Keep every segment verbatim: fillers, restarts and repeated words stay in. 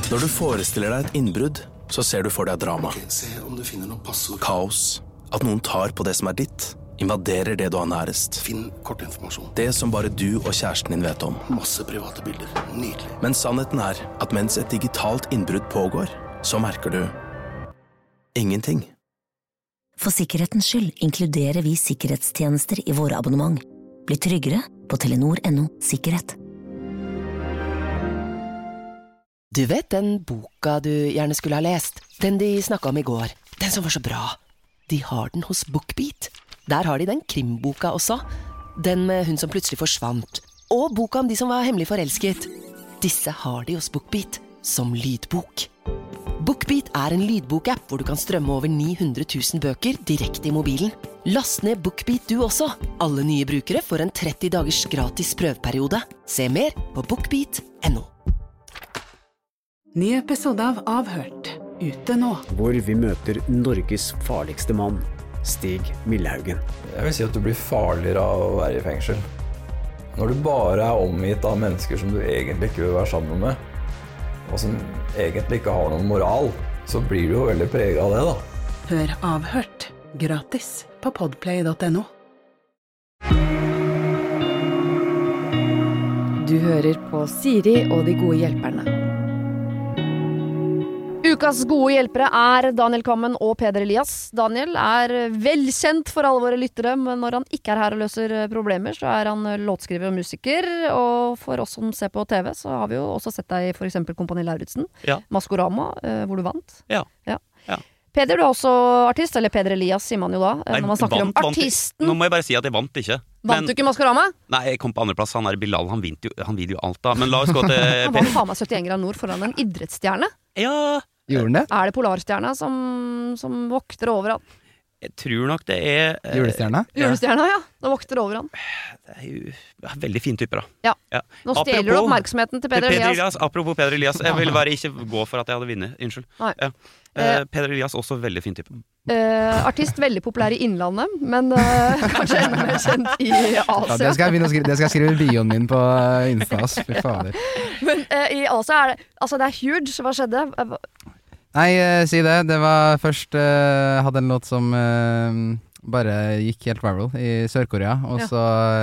Når du forestiller deg et innbrudd, så ser du for deg drama. Okay, se om du finner noe passord. Kaos. At noen tar på det som er ditt. Invaderer det du har nærest. Finn kortinformasjon. Det som bare du og kjæresten din vet om. Masse private bilder. Nydelig. Men sannheten er at mens et digitalt innbrudd pågår, så merker du ingenting. For sikkerhetens skyld inkluderer vi sikkerhetstjenester i våre abonnement. Bli tryggere på telenor punktum no sikkerhet. Du vet den boka du gjerne skulle ha lest? Den de snakket om i går. Den som var så bra. De har den hos BookBeat. Der har de den krimboka også. Den med hun som plutselig forsvant. Og boka om de som var hemmelig forelsket. Disse har de hos BookBeat som lydbok. BookBeat er en lydbokapp hvor du kan strømme over ni hundre tusen bøker direkte i mobilen. Last ned BookBeat du også. Alle nye brukere får en tretti dagers gratis prøveperiode. Se mer på bookbeat punktum no. Ny episode av Avhørt, ute nå. Hvor vi møter Norges farligste mann, Stig Millehaugen. Jeg vil si at du blir farligere av å være i fengsel. Når du bare er omgitt av mennesker som du egentlig ikke vil være sammen med, og som egentlig ikke har noen moral, så blir du jo veldig preget av det da. Hør Avhørt, gratis på podplay punktum no. Du hører på Siri og de gode hjelperne. Ukas gode hjelpere er Daniel Kammen og Peder Elias. Daniel er velkjent for alle våre lyttere, men når han ikke er her og løser problemer, så er han låtskriver og musiker. Og for oss som ser på T V, så har vi jo også sett deg i for eksempel Kompani Lauritzen, ja. Maskorama, hvor du vant. Ja. Ja. Ja. Peder, du er også artist, eller Peder Elias sier man jo da, Nei, når man snakker vant, om artisten. Vant, nå må jeg bare si at jeg vant ikke. Vant men, du ikke Maskorama? Nei, jeg kom på andreplass, han er Bilal, han vinner jo, han vinner jo alt da. Men la oss gå til Han var faen meg syttién grad nord foran en idrettsstjerne. Ja. Gjorde den det? Er det Polarstjerna som, som vokter over han? Jeg tror nok det er eh, Julestjerna? Julestjerna, ja. Det vokter over han. Det er jo en veldig fin typer da. Ja. ja. Nå stjeler du oppmerksomheten til Peder, til Peder Elias. Elias. Apropos Peder Elias, jeg vil bare ikke gå for at jeg hadde vunnet. Unnskyld. Ja. Eh, Peder Elias også veldig fin type. Eh, artist veldig populær i Innlandet, men eh, kanskje enda mer kjent i Asia. Ja, det skal jeg skrive, det skal jeg skrive i bioen min på Insta, fy fader. Men eh, i Asia er det, altså det er huge, hva skjedde? Nei, uh, si det. Det var først uh, hadde en låt som uh, bare gikk helt viral i Sør-Korea, og ja. så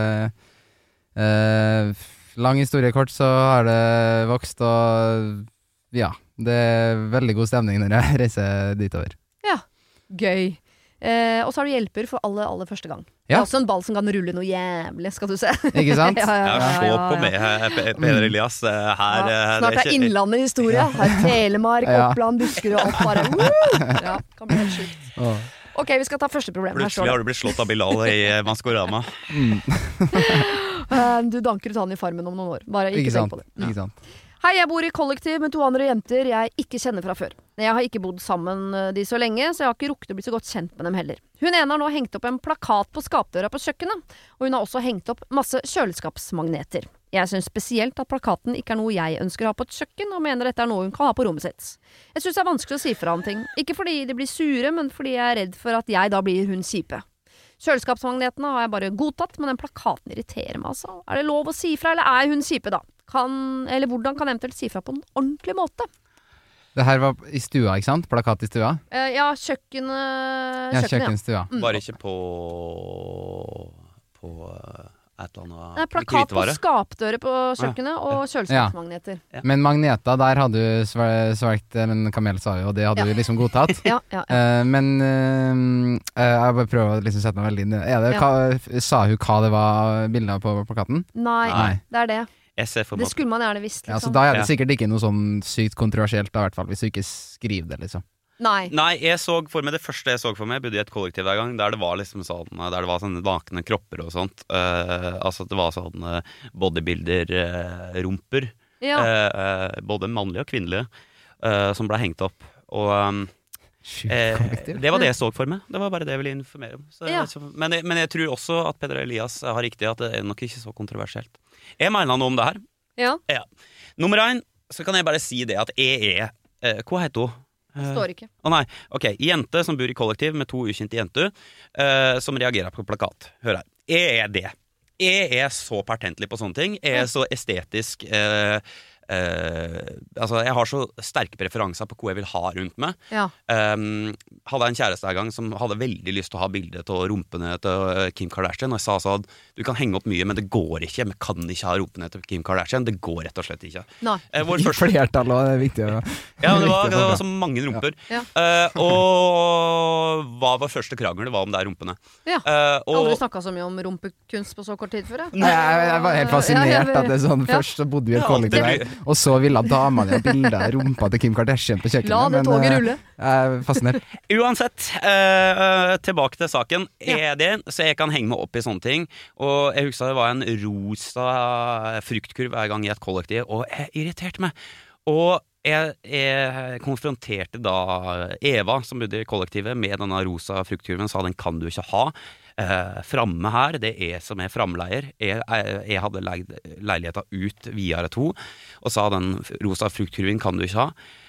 uh, uh, lang historie kort, så har det vokst, og ja, det er veldig god stemning når jeg reiser ditover. Ja, gøy. Eh, og så har du hjelper for aller, aller første gang. Ja. Det er også en ball som kan rulle noe jævlig, skal du se. Ikke sant? ja, ja, ja, ja, ja, ja. Se på meg, Peder Elias. Her, ja. Snart er Innlandet historie. Her er Telemark, ja. Oppland, Buskerud og alt bare. Uh! Ja, kan bli helt sykt. Oh. Ok, vi skal ta første problem. Plutselig har du blitt slått av Bilal i Maskorama. Mm. Du danker ut han i Farmen om noen år. Bare ikke, ikke tenk på det. Ikke sant. Hei, jeg bor i kollektiv med to andre jenter jeg ikke kjenner fra før. Jeg har ikke bodd sammen de så lenge, så jeg har ikke rukket å bli så godt kjent med dem heller. Hun ene har nå hengt opp en plakat på skapdøra på kjøkkenet, og hun har også hengt opp masse kjøleskapsmagneter. Jeg synes spesielt at plakaten ikke er noe jeg ønsker å ha på et kjøkken, og mener dette er noe hun kan ha på rommet sitt. Jeg synes det er vanskelig å si fra om ting, ikke fordi de blir sure, men fordi jeg er redd for at jeg da blir hun kjipe. Kjøleskapsmagnetene har jeg bare godtatt, men den plakaten irriterer meg altså. Er det lov å si fra, eller er hun kjipe da? Kan, eller hvordan kan jeg eventuelt si fra på en ordentlig måte? Det her var i stua, ikke sant? Plakat i stua? Uh, ja, kjøkkenet. Ja, kjøkkenstua. Mm. Bare ikke på på uh, et eller annet Nei, plakat på skapdører på kjøkkenet ja. Og kjøleskapsmagneter. Ja. Men magneter, der hadde du svelgt, men Kamel sa jo, og det hadde ja. Du liksom godtatt. ja, ja, ja. Uh, men uh, jeg bare prøver å liksom sette meg veldig inn i det. det ja. hva, sa hun hva det var bildet på plakaten? Nei, Nei, det er det. Det skulle man gjerne visst, liksom. Ja, så da er det sikkert ikke noe sånn sykt kontroversielt da, i hvert fall, hvis du ikke skriver det, liksom. Nei. Nei, jeg så for meg, det første jeg så for meg, jeg bodde i et kollektiv hver gang, der det var liksom sånn, der det var sånne nakne kropper og sånt, uh, altså det var sånn uh, bodybuilder-rumper, uh, ja. uh, både mannlige og kvinnelige, uh, som ble hengt opp, og um, eh, det var det jeg så for meg, det var bare det jeg ville informere om. Så, ja. så, men, jeg, men jeg tror også at Peder Elias har riktig, at det er nok ikke så kontroversielt. Jeg mener noe om det her. Ja. ja. Nummer én, så kan jeg bare si det at jeg er eh, hva heter hun? Det står ikke. Å oh, nei, ok, jente som bor i kollektiv med to ukjente jenter eh, som reagerer på plakat. Hør her, jeg er det. Jeg er så pertentlig på sånne ting. Jeg er så estetisk eh, Uh, altså jeg har så sterke preferanser på hva jeg vil ha rundt meg. Ja. Um, hadde en kjæreste en gang som hadde veldig lyst til å ha bilde til rumpene til Kim Kardashian, og jeg sa sånn, du kan henge opp mye, men det går ikke, vi kan ikke ha rumpene til Kim Kardashian, det går rett og slett ikke. Nei. Uh, vår første... Flertall, og det er viktig. Ja, ja det, var, det var så mange rumper. Ja. Uh, og hva var første krangel, det var om det er rumpene. Ja, uh, og... aldri snakket så mye om rumpekunst på så kort tid før, Nei, jeg, jeg var helt fascinert ja, jeg, at det er sånn, ja. Først så bodde vi i et kollektiv her, og så ville damene ha bilder av rumpa til Kim Kardashian på kjøkkenet. La det toget rulle. Jeg er fascinert. Uansett, uh, tilbake til saken. Ja. Er det, så jeg kan henge meg opp i sånne ting. Og jeg husker det var en rosa fruktkurv hver gang i et kollektiv, og jeg irriterte meg. Og jeg, jeg konfronterte da Eva, som bodde i kollektivet, med denne rosa fruktkurven, sa den kan du ikke ha. Uh, framme her, det er som er framleier. Jeg, jeg, jeg hadde leid leiligheten ut videre to, og sa den rosa fruktkurven kan du ikke ha.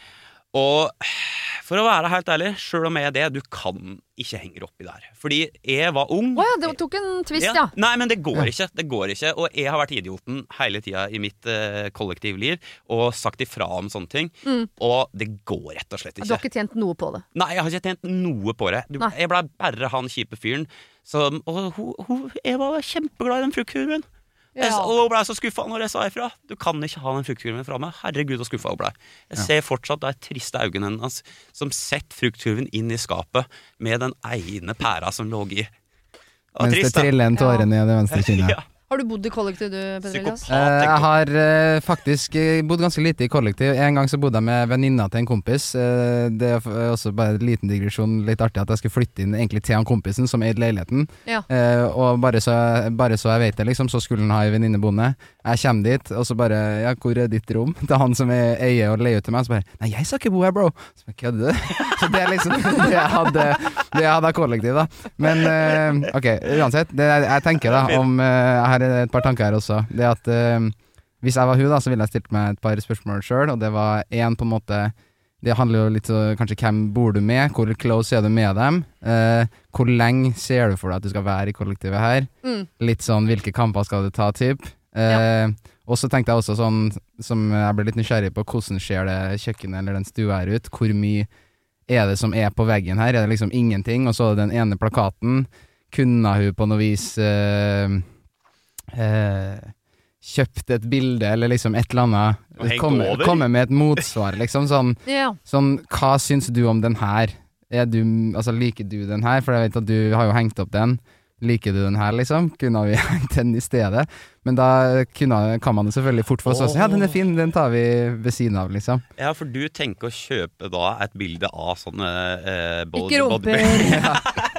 Og for å være helt ærlig, selv om jeg er det, du kan ikke henge oppi der. Fordi jeg var ung. Åja, det tok en twist, ja. ja. Nei, men det går ikke, det går ikke. Og jeg har vært idioten hele tiden i mitt uh, kollektivliv, og sagt ifra om sånne ting. Mm. Og det går rett og slett ikke. Du har ikke tjent noe på det? Nei, jeg har ikke tjent noe på det. Du, jeg ble bare han kjipe fyren. Så, og hun, hun, jeg var kjempeglad i den fruktkurven. Ja. Og hun ble så skuffet når jeg sa ifra. Du kan ikke ha den fruktkurven fra meg. Herregud, så skuffet hun ble. Jeg ja. ser fortsatt de triste øynene hennes som setter fruktkurven inn i skapet med den ene pæra som lå i. Mens trist, det triller en tåre ned i det venstre kinnet. Ja. Har du bodd i kollektiv, du, Petter Elias? Uh, jeg har uh, faktisk uh, bodd ganske lite i kollektiv. En gang så bodde jeg med venninna til en kompis. Uh, det er også bare en liten digresjon, litt artig at jeg skulle flytte inn egentlig til han kompisen som eide leiligheten. Ja. Uh, og bare så, bare så jeg vet det, liksom, så skulle han ha en venninnebonde. Jeg kommer dit, og så bare, ja, hvor er ditt rom? Det er han som er eier og leier til meg, så bare, nei, jeg skal ikke bo her, bro. Så bare, kødder du? Så det er liksom det jeg hadde, det jeg hadde kollektiv, da. Men, uh, ok, uansett, det jeg tenker da, om uh, jeg har et par tanker her også. Det at uh, hvis jeg var hun da, så ville jeg stilt meg et par spørsmål selv, og det var en på en måte, det handler jo litt om kanskje hvem bor du med, hvor close er du med dem, uh, hvor lenge ser du for deg at du skal være i kollektivet her, mm. litt sånn, hvilke kamper skal du ta, typ. Uh, ja. Og så tenkte jeg også sånn, som jeg ble litt nysgjerrig på, hvordan ser det kjøkkenet eller den stua her ut, hvor mye er det som er på veggen her, er det liksom ingenting, og så den ene plakaten, kunne hun på noe vis... Uh, Eh, kjøpt et bilde eller liksom et eller annet komme, komme med et motsvar liksom sånn, yeah. sånn hva syns du om den her er du, altså liker du den her for jeg vet at du har jo hengt opp den liker du den her liksom kunne vi hengt den i stedet men da kunne, kan man selvfølgelig fort få sånn, ja den er fin, den tar vi ved siden av liksom. Ja, for du tenker å kjøpe da et bilde av sånne eh, body, ikke rumper ja.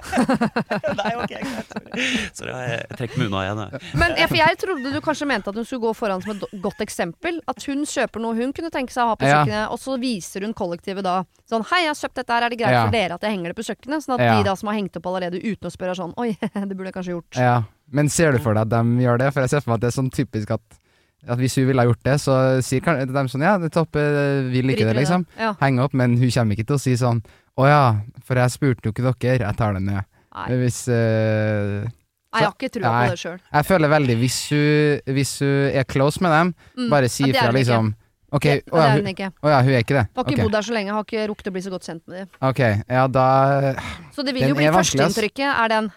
Nei, ok, greit. Så jeg trekker meg unna igjen. Men for jeg trodde du kanskje mente at hun skulle gå foran som et godt eksempel. At hun kjøper noe hun kunne tenke seg å ha på kjøkkenet, ja. Og så viser hun kollektivet da sånn, hei, jeg har kjøpt dette her, er det greit ja. For dere at jeg henger det på kjøkkenet? Sånn at ja. De da som har hengt opp allerede uten å spørre sånn, oi, det burde jeg kanskje gjort. Ja, men ser du for deg at de gjør det? For jeg ser for meg at det er sånn typisk at at hvis hun ville ha gjort det, så sier de sånn, ja, det topp, vi liker det, liksom. Ja. Henge opp, men hun kommer ikke til å si sånn, å ja, for jeg spurte jo ikke dere, jeg tar den ned. Nei. Hvis, uh, nei, jeg har ikke tro på det selv. Jeg føler veldig, hvis hun, hvis hun er close med dem, mm. bare si fra liksom, ok, det, å ja, hun, å ja, hun er ikke det. Har ikke okay. bodd der så lenge, har ikke rukket å bli så godt kjent med dem. Ok, ja da... Så det vil jo bli førsteinntrykket, er den...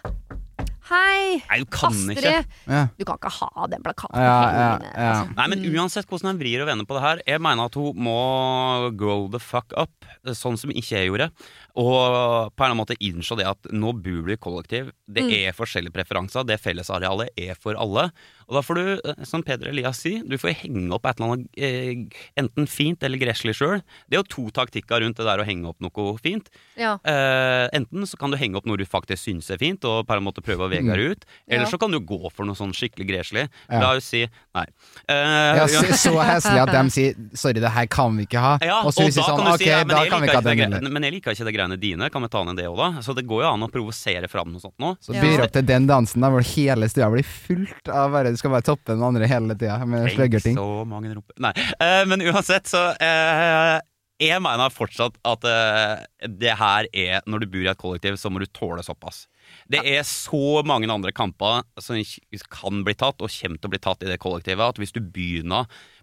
Hei, Nei, du kan Astrid ikke. Ja. Du kan ikke ha den plakaten ja, ja, ja. altså. Nei, men uansett hvordan han vrir og vender på det her jeg mener at hun må grow the fuck up sånn som ikke jeg gjorde og på en eller annen måte innse det at nå bor du i kollektiv det mm. er forskjellige preferanser det fellesarealet er for alle og da får du, som Petter Elias sier du får henge opp et eller annet eh, enten fint eller gresslig selv det er jo to taktikker rundt det der å henge opp noe fint ja. eh, enten så kan du henge opp når du faktisk synes er fint og på en måte prøve å vege ut eller ja. Så kan du gå for noe sånn skikkelig gresslig ja. La oss si, nei uh, ja, så, så heslig at de sier sorry, det her kan vi ikke ha ja, og så og da sånn, kan du ok, si, ja, men, da jeg kan vi ikke ha den greiene, men jeg liker ikke det greiene dine kan vi ta ned det også da så det går jo an å provosere frem noe sånt nå så ja. Byr opp til den dansen da hvor hele stua blir fullt av bare, du skal bare toppe den andre hele tiden med sløggerting så mange rumper nei, uh, men uansett så uh, jeg mener fortsatt at uh, det her er, når du bor i et kollektiv så må du tåle såpass det er så mange andre kamper som kan bli tatt og kommer til å bli tatt i det kollektivet at hvis du begynner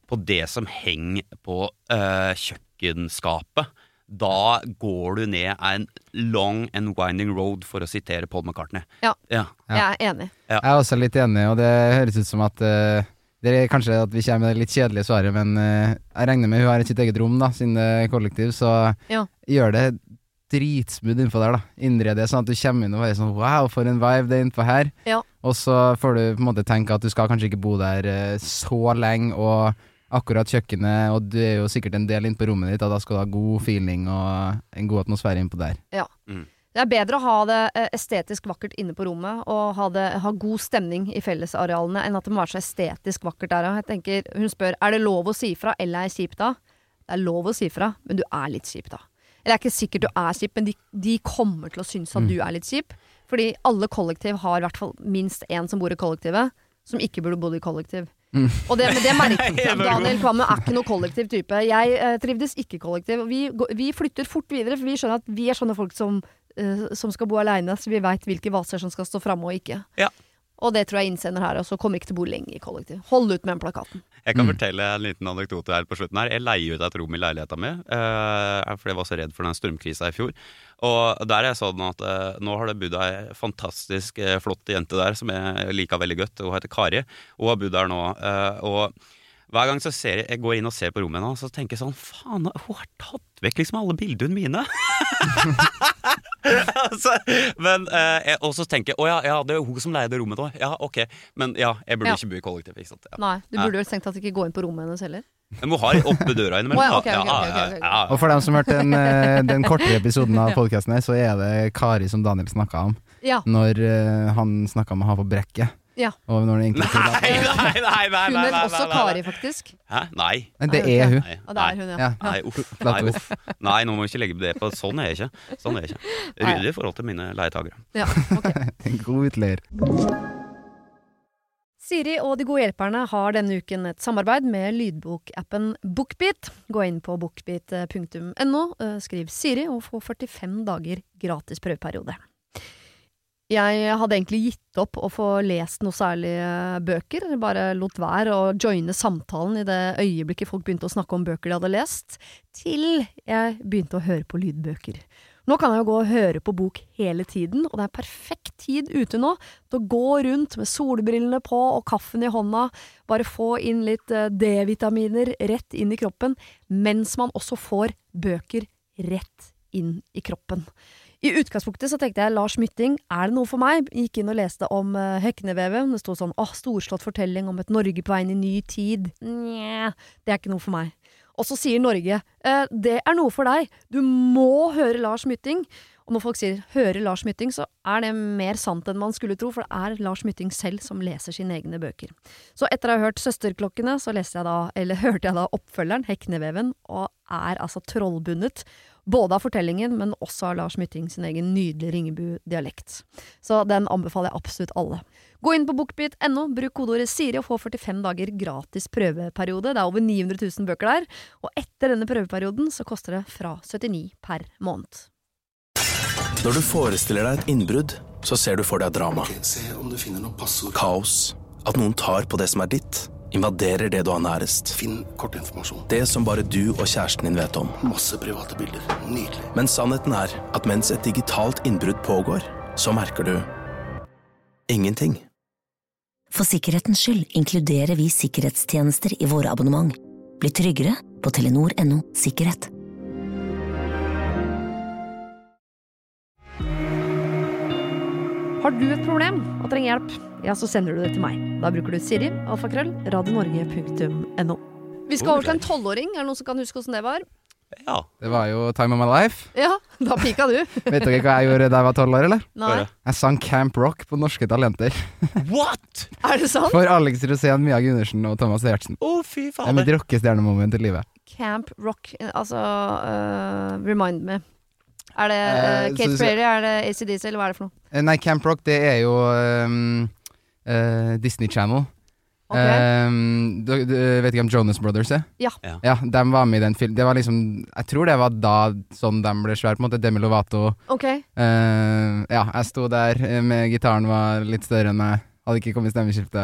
på det som henger på uh, kjøkkenskapet, da går du ned en long and winding road, for å sitere Paul McCartney. Ja, ja. jeg er enig. Ja. Jeg er også litt enig, og det høres ut som at uh, det er kanskje at vi kommer med det litt kjedelige svaret, men uh, jeg regner med hun har sitt eget rom da, siden det er kollektiv, så ja. Gjør det dritsmooth innenfor der da. Innre det sånn at du kommer inn og er sånn, wow, for en vibe det er innenfor her. Ja. Og så får du på en måte tenke at du skal kanskje ikke bo der uh, så lenge, og akkurat kjøkkenet, og du er jo sikkert en del inn på rommet ditt, og da skal du ha god feeling og en god atmosfære innpå der. Ja. Mm. Det er bedre å ha det estetisk vakkert inne på rommet, og ha, det, ha god stemning i fellesarealene, enn at det må være så estetisk vakkert der. Jeg tenker, hun spør, er det lov å si fra, eller er jeg kjip da? Det er lov å si fra, men du er litt kjip da. Eller jeg er ikke sikkert du er kjip, men de, de kommer til å synes at mm. du er litt kjip, fordi alle kollektiv har i hvert fall minst en som bor i kollektivet, som ikke burde bo i kollektiv. Mm. Og det, men det merker Daniel Kvamme er ikke noe kollektiv type. Jeg eh, trivdes ikke kollektiv. Vi, vi flytter fort videre, for vi skjønner at vi er sånne folk som, eh, som skal bo alene, så vi vet hvilke vaser som skal stå fremme og ikke. Ja. Og det tror jeg innsender her, og så kommer ikke til å bo lenge i kollektiv. Hold ut med den plakaten. Jeg kan mm. fortelle en liten anekdote her på slutten her. Jeg leier ut et rom i leiligheten min, uh, for jeg var så redd for den strømkrisa i fjor. Og der er jeg sånn at uh, nå har det bodd ei fantastisk uh, flott jente der, som jeg liker veldig godt. Hun heter Kari, og har bodd der nå. Uh, og hver gang så ser jeg, jeg går inn og ser på rommet nå, så tenker jeg sånn, faen, hun har tatt vekk liksom alle bildene mine. altså, men, uh, jeg, og så tenker jeg, å ja, ja, det er jo hun som leide rommet da. Ja, ok, men ja, jeg burde ja. ikke bo i kollektiv, ikke sant? Ja. Nei, du burde vel tenkt at du ikke går inn på rommet hennes heller. Men hun har oppe døra innimellom. Oh, ja, okay, okay, okay, okay, okay. Og for dem som hørte den, den kortere episoden av podcasten her, så er det Kari som Daniel snakket om. Ja. Når uh, han snakket om å ha på brekket. Ja. Og når det egentlig nei, nei, nei, nei, nei, Hun er også Kari, faktisk. Hæ? Nei. Nei, det er hun. Nei, det er hun, ja. ja. Nei, uff. Nei, uff. Nei, nå må vi ikke legge det på. Sånn er jeg ikke. Sånn er jeg ikke. Ryddig i forhold til mine leietagere. Ja, ok. En god utleier. Siri og de gode hjelperne har denne uken et samarbeid med lydbokappen BookBeat. Gå inn på bookbeat punktum no, skriv Siri og få førtifem dager gratis prøveperiode. Jeg hadde egentlig gitt opp å få lest noe særlige bøker, bare lot være å joine samtalen i det øyeblikket folk begynte å snakke om bøker de hadde lest, til jeg begynte å høre på lydbøker. Nå kan jeg jo gå og høre på bok hele tiden, og det er perfekt tid ute nå til å gå rundt med solbrillene på og kaffen i hånda, bare få inn litt D-vitaminer rett inn i kroppen, mens man også får bøker rett inn i kroppen. I utgangspunktet så tenkte jeg, Lars Mytting, er det noe for meg? Gikk inn og leste om uh, Heknevevet. Det stod sånn, åh, storslått fortelling om et Norge på vei inn i ny tid. Nja, det er ikke noe for meg. Og så sier Norge, eh, det er noe for deg. Du må høre Lars Mytting. Og når folk sier, høre Lars Mytting, så er det mer sant enn man skulle tro, for det er Lars Mytting selv som leser sine egne bøker. Så etter å ha hørt Søsterklokkene, så leste jeg da, eller hørte jeg da oppfølgeren, Hekneveven, og er altså trollbundet, både av fortellingen, men også av Lars Mytting sin egen nydelige Ringebu-dialekt. Så den anbefaler jeg absolutt alle. Gå inn på bookbeat punktum no, bruk kodeordet Siri og få førtifem dager gratis prøveperiode. Det er over ni hundre tusen bøker der, og etter denne prøveperioden så koster det fra syttini per måned. Når du forestiller deg et innbrudd, så ser du for deg drama. Okay, se om du finner noen passord. Kaos. At noen tar på det som er ditt. Invaderer det du har nærest. Finn kortinformasjon. Det som bare du og kjæresten din vet om. Masse private bilder. Nydelig. Men sannheten er at mens et digitalt innbrudd pågår, så merker du ingenting. For sikkerhetens skyld inkluderer vi sikkerhetstjenester i våre abonnement. Bli tryggere på telenor punktum no sikkerhet. Har du et problem og trenger hjelp, ja, så sender du det til meg. Da bruker du Siri, alfakrøll, radionorge punktum no. Vi skal over til en tolvåring. Er det noen som kan huske hvordan det var? Ja. Det var jo Time of My Life. Ja, da pika du. Vet dere hva jeg gjorde da jeg var tolv år, eller? Nei. Jeg sang Camp Rock på Norske Talenter. What? Er det sant? For Alex Rosén, Mia Gundersen og Thomas Giertsen. Å, oh, fy faen. Det er mitt rockestjernemoment i livet. Camp Rock, altså, uh, remind me. Er det uh, Eh, Kate så- Perry, er det A C D C, eller hva er det for noe? Eh, Nei, Camp Rock, det er jo um, eh, Disney Channel. Ok. Um, du, du vet ikke om Jonas Brothers er? Ja. Ja. Ja, de var med i den filmen. Det var liksom, jeg tror det var da sånn de ble svær, på en måte, Demi Lovato. Ok. Eh, ja, jeg sto der eh, med gitaren var litt større enn meg, hadde ikke kommet stemmeskifte.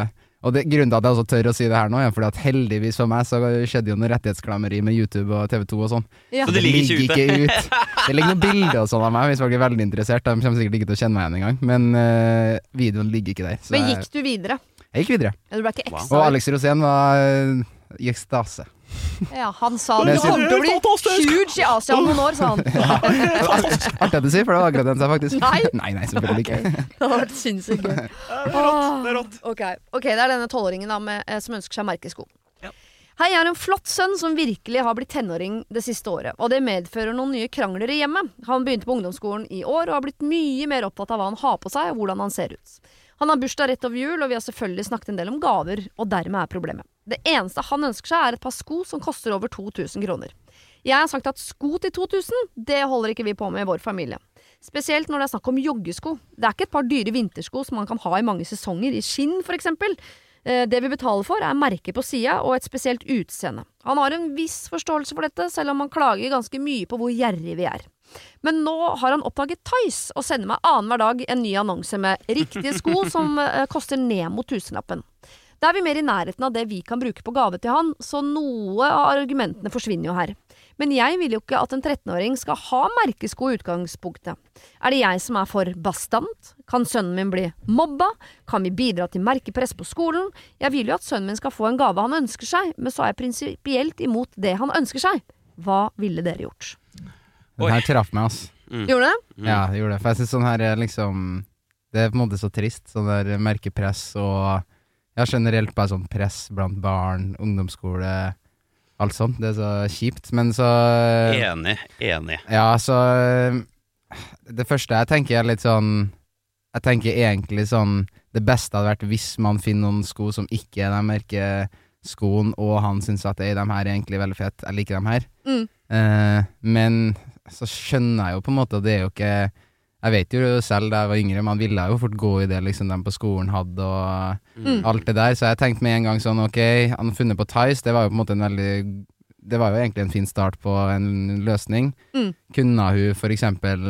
Og det, grunnen til at jeg også tør å si det her nå, er fordi at heldigvis for meg så skjedde jo noe rettighetsklammeri med YouTube og T V to og sånn. Ja. Så det ligger ikke ute? Ikke ut. Det ligger noen bilder og sånn av meg, hvis folk er veldig interessert. De kommer sikkert ikke til å kjenne meg igjen en gang, men uh, videoen ligger ikke der. Så Men gikk du videre? Jeg gikk videre. Ja, du ble ikke ekstra. Og Alex Rosén var uh, i ekstase. Ja, han sa det kommer til å bli huge i Asia om noen år, sa han. Artig at du sier, for det var akkurat den sa faktisk. Nei. nei, nei, selvfølgelig ikke. Det hadde vært sinnssykt gøy. Det er rått, det er rått. Okay. ok, det er denne tolvåringen da, med, eh, som ønsker seg merkesko. Ja. Hei, jeg har en flott sønn som virkelig har blitt tenåring det siste året, og det medfører noen nye krangler i hjemmet. Han begynte på ungdomsskolen i år og har blitt mye mer opptatt av hva han har på seg og hvordan han ser ut. Han har bursdag rett over jul, og vi har selvfølgelig snakket en del om gaver, og dermed er problemet. Det eneste han ønsker seg er et par sko som koster over to tusen kroner. Jeg har sagt at sko til to tusen, det holder ikke vi på med i vår familie. Spesielt når det er snakk om joggesko. Det er ikke et par dyre vintersko som man kan ha i mange sesonger, i skinn for eksempel. Det vi betaler for er merker på siden og et spesielt utseende. Han har en viss forståelse for dette, selv om han klager ganske mye på hvor gjerrig vi er. Men nå har han oppdaget Tice og sender meg annen hver dag en ny annonse med riktige sko som uh, koster ned mot tusenlappen. Da er vi mer i nærheten av det vi kan bruke på gave til han, så noe av argumentene forsvinner jo her. Men jeg vil jo ikke at en trettenåring skal ha merkesko i utgangspunktet. Er det jeg som er for bastant? Kan sønnen min bli mobba? Kan vi bidra til merkepress på skolen? Jeg vil jo at sønnen min skal få en gave han ønsker seg, men så er jeg prinsipielt imot det han ønsker seg. Hva ville dere gjort? Den her traff meg, ass. Mm. Gjorde det? Mm. Ja, det gjorde det. For jeg synes sånn her er liksom, det er på en måte så trist, sånn der merkepress og ja, generelt bare sånn press blant barn, ungdomsskole, alt sånt. Det er så kjipt, men så Enig, enig. Ja, så det første jeg tenker er litt sånn, jeg tenker egentlig sånn, det beste hadde vært hvis man finner noen sko som ikke er de merkeskoen, og han synes at de her er egentlig veldig fett, jeg liker dem her. Mm. Uh, men så skjønner jeg jo på en måte at det er jo ikke, jeg vet jo selv da jeg var yngre, man ville jo fort gå i det liksom de på skolen hadde og mm. alt det der, så jeg tenkte med en gang sånn, ok, han har funnet på Tice, det var jo på en måte en veldig, det var jo egentlig en fin start på en løsning. Mm. Kunne hun for eksempel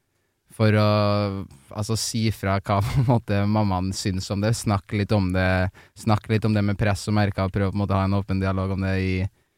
for å altså, si fra hva på en måte mammaen synes om det, snakke litt om det, snakke litt om det med press og merker, og prøve på en måte å ha en åpen dialog om det i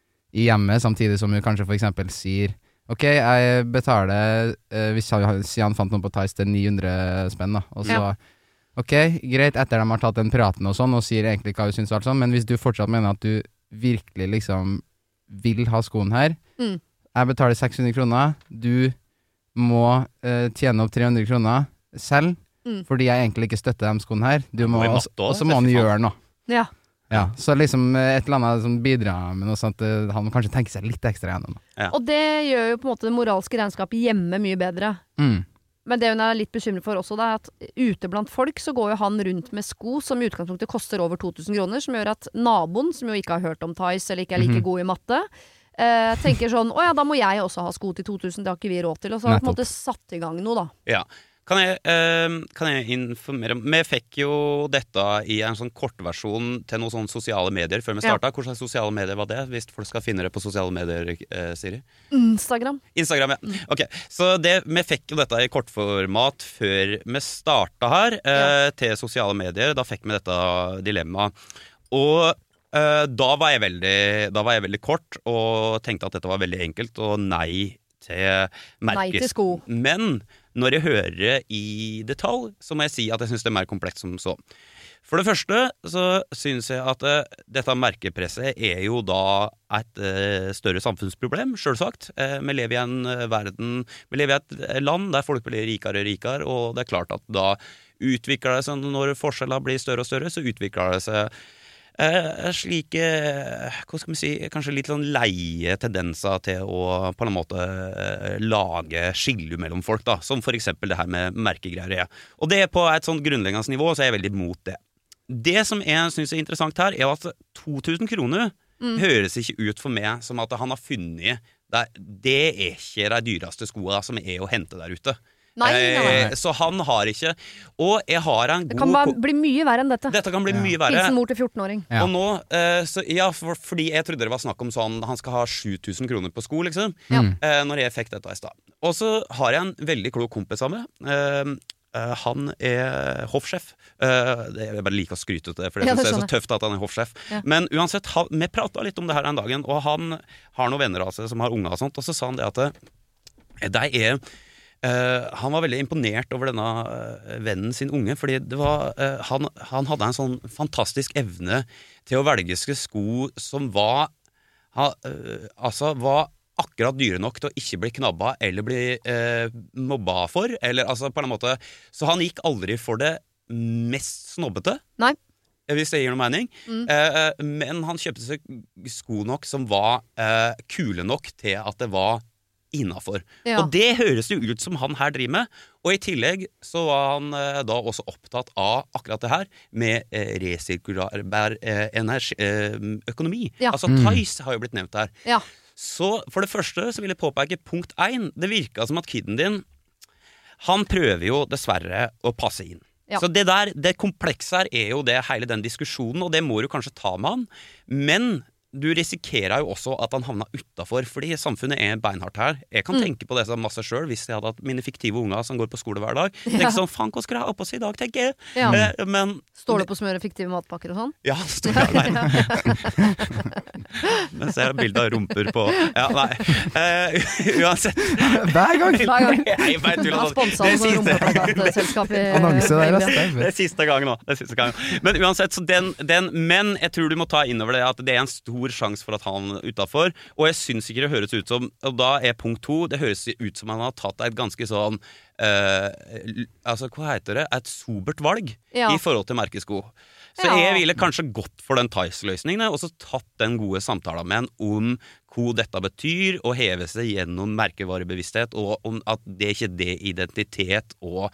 i hjemmet, samtidig som hun kanskje for eksempel sier ok, jeg betaler eh, hvis han, si han fant noe på Tice til ni hundre spenn da, og så ja. ok, greit, etter de har tatt den praten og sånn, og sier egentlig hva hun synes og alt sånn, men hvis du fortsatt mener at du virkelig liksom vil ha skoen her, mm. jeg betaler seks hundre kroner, du må eh, tjene opp tre hundre kroner selv, mm. fordi jeg egentlig ikke støtter de skoene her, du må, og, og så må han gjøre noe. Ja. Ja, så liksom et eller annet som bidrar med noe sånt, han må kanskje tenke seg litt ekstra gjennom. Ja. Og det gjør jo på en måte det moralske regnskapet hjemme mye bedre. Mm. Men det hun er litt bekymret for også, det er at ute blant folk så går jo han rundt med sko som i utgangspunktet koster over to tusen kroner, som gjør at naboen, som jo ikke har hørt om Tice eller ikke er like mm-hmm. god i matte, eh, tenker sånn, åja, da må jeg også ha sko til to tusen, det har ikke vi råd til. Og så har vi på en måte satt i gang noe da. Ja. Kan jeg, eh, kan jeg informere om Vi fikk jo dette i en sånn kortversjon til noen sånne sosiale medier før vi startet. Ja. Hvordan sosiale medier var det? Hvis folk skal finne det på sosiale medier, eh, Siri? Instagram. Instagram, ja. Ok, så det, vi fikk jo dette i kortformat før vi startet her, eh, ja. til sosiale medier. Da fikk vi dette dilemmaet. Og eh, da, var jeg veldig, da var jeg veldig kort og tenkte at dette var veldig enkelt, og nei til merkes. Nei til sko. Men når jeg hører i detalj, så må jeg si at jeg synes det er mer komplekt som så. For det første så synes jeg at uh, dette merkepresset er jo da et uh, større samfunnsproblem, selvsagt. Uh, vi lever i en uh, verden, vi lever i et land der folk blir rikere og rikere, og det er klart at da utvikler det seg, når forskjellene blir større og større, så utvikler det seg Uh, slike, hva skal vi si, kanskje litt sånn leie tendenser til å på en måte uh, lage skille mellom folk da, som for eksempel det her med merkegreier. Og det er på et sånn grunnleggende nivå, så er jeg veldig imot det. Det som jeg synes er interessant her, er at to tusen kroner mm. høres ikke ut for meg som at han har funnet, det, det er ikke de dyreste skoene som er å hente der ute. Nei, nei, nei. Eh, så han har ikke. Og jeg har en god... Det kan bare bli mye verre enn dette. Dette kan bli ja. mye verre. Hilsen mor til fjorten-åring. Ja. Og nå, eh, så, ja, for, fordi jeg trodde det var snakk om sånn, han skal ha sju tusen kroner på sko, liksom. Ja. Eh, når jeg fikk dette i sted. Og så har jeg en veldig klok kompis av meg, eh, uh, han er hoffsjef. Uh, det, jeg bare liker å skryte ut det, for det, Ja, det synes jeg er så skjønner. tøft at han er hoffsjef. Ja. Men uansett, han, vi pratet litt om det her en dagen, og han har noen venner av seg som har unger og sånt, og så sa han det at det, de er Uh, han var veldig imponert over denne uh, vennen sin unge, fordi det var, uh, han, han hadde en sånn fantastisk evne til å velge sko som var, ha, uh, altså var akkurat dyre nok til å ikke bli knabba eller bli uh, mobba for, eller altså på en måte, så han gikk aldri for det mest snobbete. Nei. Hvis det gir noe mening. Mm. Uh, men han kjøpte seg sko nok som var uh, kule nok til at det var innenfor. Ja. Og det høres jo ut som han her driver med, og i tillegg så var han eh, da også opptatt av akkurat det her med eh, resirkulær eh, energi, eh, økonomi. Ja. Altså Mm. Tice har jo blitt nevnt her. Ja. Så for det første så vil jeg påpeke punkt én. Det virka som at kiden din, han prøver jo dessverre å passe inn. Ja. Så det der, det komplekse her er jo det hele den diskusjonen, og det må du kanskje ta med han. Men du risikerer jo også at han havna utenfor, fordi samfunnet er beinhardt her. Jeg kan Mm. tenke på det som masse selv, hvis jeg hadde hatt mine fiktive unger som går på skole hver dag. Ja. Tenk sånn, faen, hva skal jeg ha på seg i dag, tenker jeg. Ja. Eh, men, Står det på å smøre fiktive matpakker og sånn? ja, står det der. Men ser jeg bildet av rumper på. Ja, nei. Eh, uansett. Hver gang. Hver gang. Nei, jeg bare tuller Han sånn. sponset Det av sånn siste- rumpeplakatselskap i Annonse der, Belgia. ass. Det er siste gang nå. Det er siste gang. Men uansett, så den, den, men jeg tror du må ta inn over det at det er en stor sjanse for at han er utenfor, og jeg synes ikke det høres ut som, og da er punkt to, det høres ut som han har tatt et ganske sånn, eh, altså hva heter det, et sobert valg Ja. i forhold til merkesko. Så Ja. jeg ville kanskje gått for den Tice-løsningen, og så tatt den gode samtalen med en om hva dette betyr, og heve seg gjennom merkevarebevissthet, og om at det ikke er det identitet og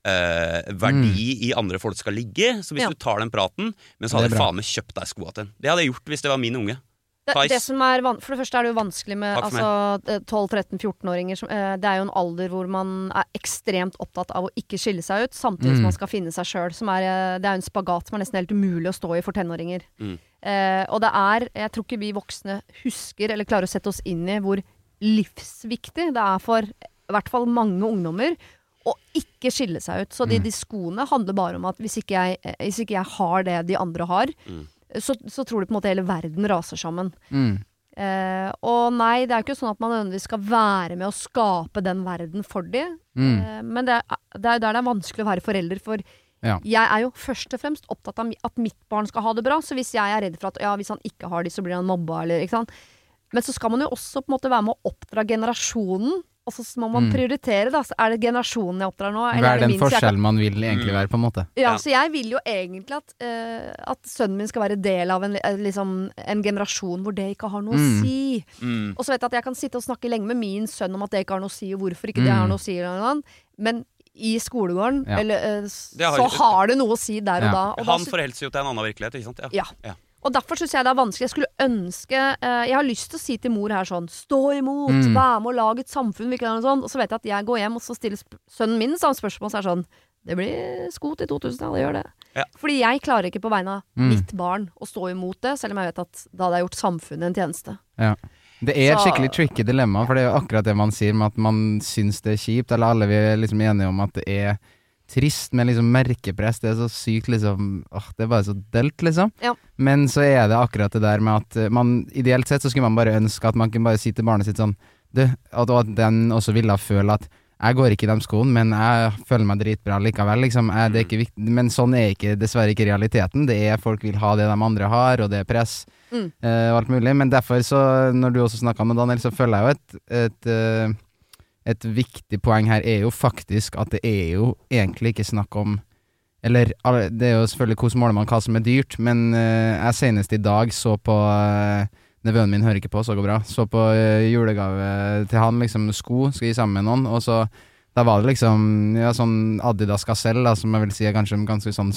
eh, verdi i andre folk skal ligge. Så hvis Ja. du tar den praten, men så Det er hadde jeg bra. faen meg kjøpt deg skoa til den. Det hadde jeg gjort hvis det var min unge. Det, Tice. det som er van for det første er det jo vanskelig med Takk for altså, tolv tretten fjorten-åringer. som, eh, Det er jo en alder hvor man er ekstremt opptatt av å ikke skille seg ut, samtidig Mm. som man skal finne seg sjøl. Det er jo en spagat som er nesten helt umulig å stå i for tenåringer. Mm. Eh, og det er, jeg tror ikke vi voksne husker eller klarer å sette oss inn i hvor livsviktig det er for i hvert fall mange ungdommer å ikke skille seg ut. Så de, Mm. de skoene handler bare om at hvis ikke jeg, eh, hvis ikke jeg har det de andre har, Mm. så, så tror du på en måte hele verden raser sammen. Mm. Eh, og nei, det er jo ikke sånn at man nødvendigvis skal være med å skape den verden for dem. Mm. Eh, men det er, det er der det er vanskelig å være forelder, for Ja. jeg er jo først og fremst opptatt av mi- at mitt barn skal ha det bra. Så hvis jeg er redd for at ja, hvis han ikke har de, så blir han mobba, eller ikke sant. Men så skal man jo også på en måte være med å oppdra generasjonen. Og så må man Mm. prioritere, da. Så er det generasjonen jeg oppdrar nå? eller Hva er er det den min, så jeg kan- forskjellen man vil egentlig være, på en måte? Ja, Ja. så jeg vil jo egentlig at, eh, at sønnen min skal være del av en, eh, liksom, en generasjon hvor det ikke har noe å Mm. si. Mm. Og så vet jeg at jeg kan sitte og snakke lenge med min sønn om at det ikke har noe å si, og hvorfor ikke det har Mm. noe å si, eller noe annet. Men i skolegården, Ja. eller, eh, s- Det har- så har det noe å si der og Ja. da. Og, da Han forholder seg jo til en annen virkelighet, ikke sant? Ja. ja. og derfor syns jeg det er vanskelig. Jeg skulle ønske eh, Jeg har lyst til å si til mor her sånn: stå imot, Mm. vær med og lag et samfunn, virkelig, og sånn. Og så vet jeg at jeg går hjem, og så stiller sp sønnen min samme spørsmål, så er det sånn: det blir sko til to tusen, ja, det gjør det. Ja. Fordi jeg klarer ikke på vegne av Mm. mitt barn å stå imot det, selv om jeg vet at da hadde jeg gjort samfunnet en tjeneste. Ja. Det er et Så- skikkelig tricky dilemma, for det er jo akkurat det man sier med at man syns det er kjipt, eller alle vi er liksom enige om at det er trist med liksom merkepress. Det er så sykt liksom åh, det er bare så delt, liksom. Ja. Men så er det akkurat det der med at eh, man ideelt sett så skulle man bare ønske at man kunne bare si til barnet sitt sånn du, at, og at den også ville føle at jeg går ikke i de skoene, men jeg føler meg dritbra likevel, liksom. Jeg, det er ikke viktig, men sånn er ikke, dessverre ikke realiteten. Det er folk vil ha det de andre har, og det er press Mm. eh, og alt mulig. Men derfor så, når du også snakket med Daniel, så føler jeg jo et, et, eh, et viktig poeng her er jo faktisk at det er jo egentlig ikke snakk om, eller alle- det er jo selvfølgelig hvordan måler man hva som er dyrt, men eh, jeg senest i dag så på eh, nevøen min hører ikke på, så går bra, så på eh, julegave til han, liksom sko, skal gi sammen med noen, og så da var det liksom ja, sånn Adidas Gazelle, da, som jeg vil si er kanskje en ganske sånn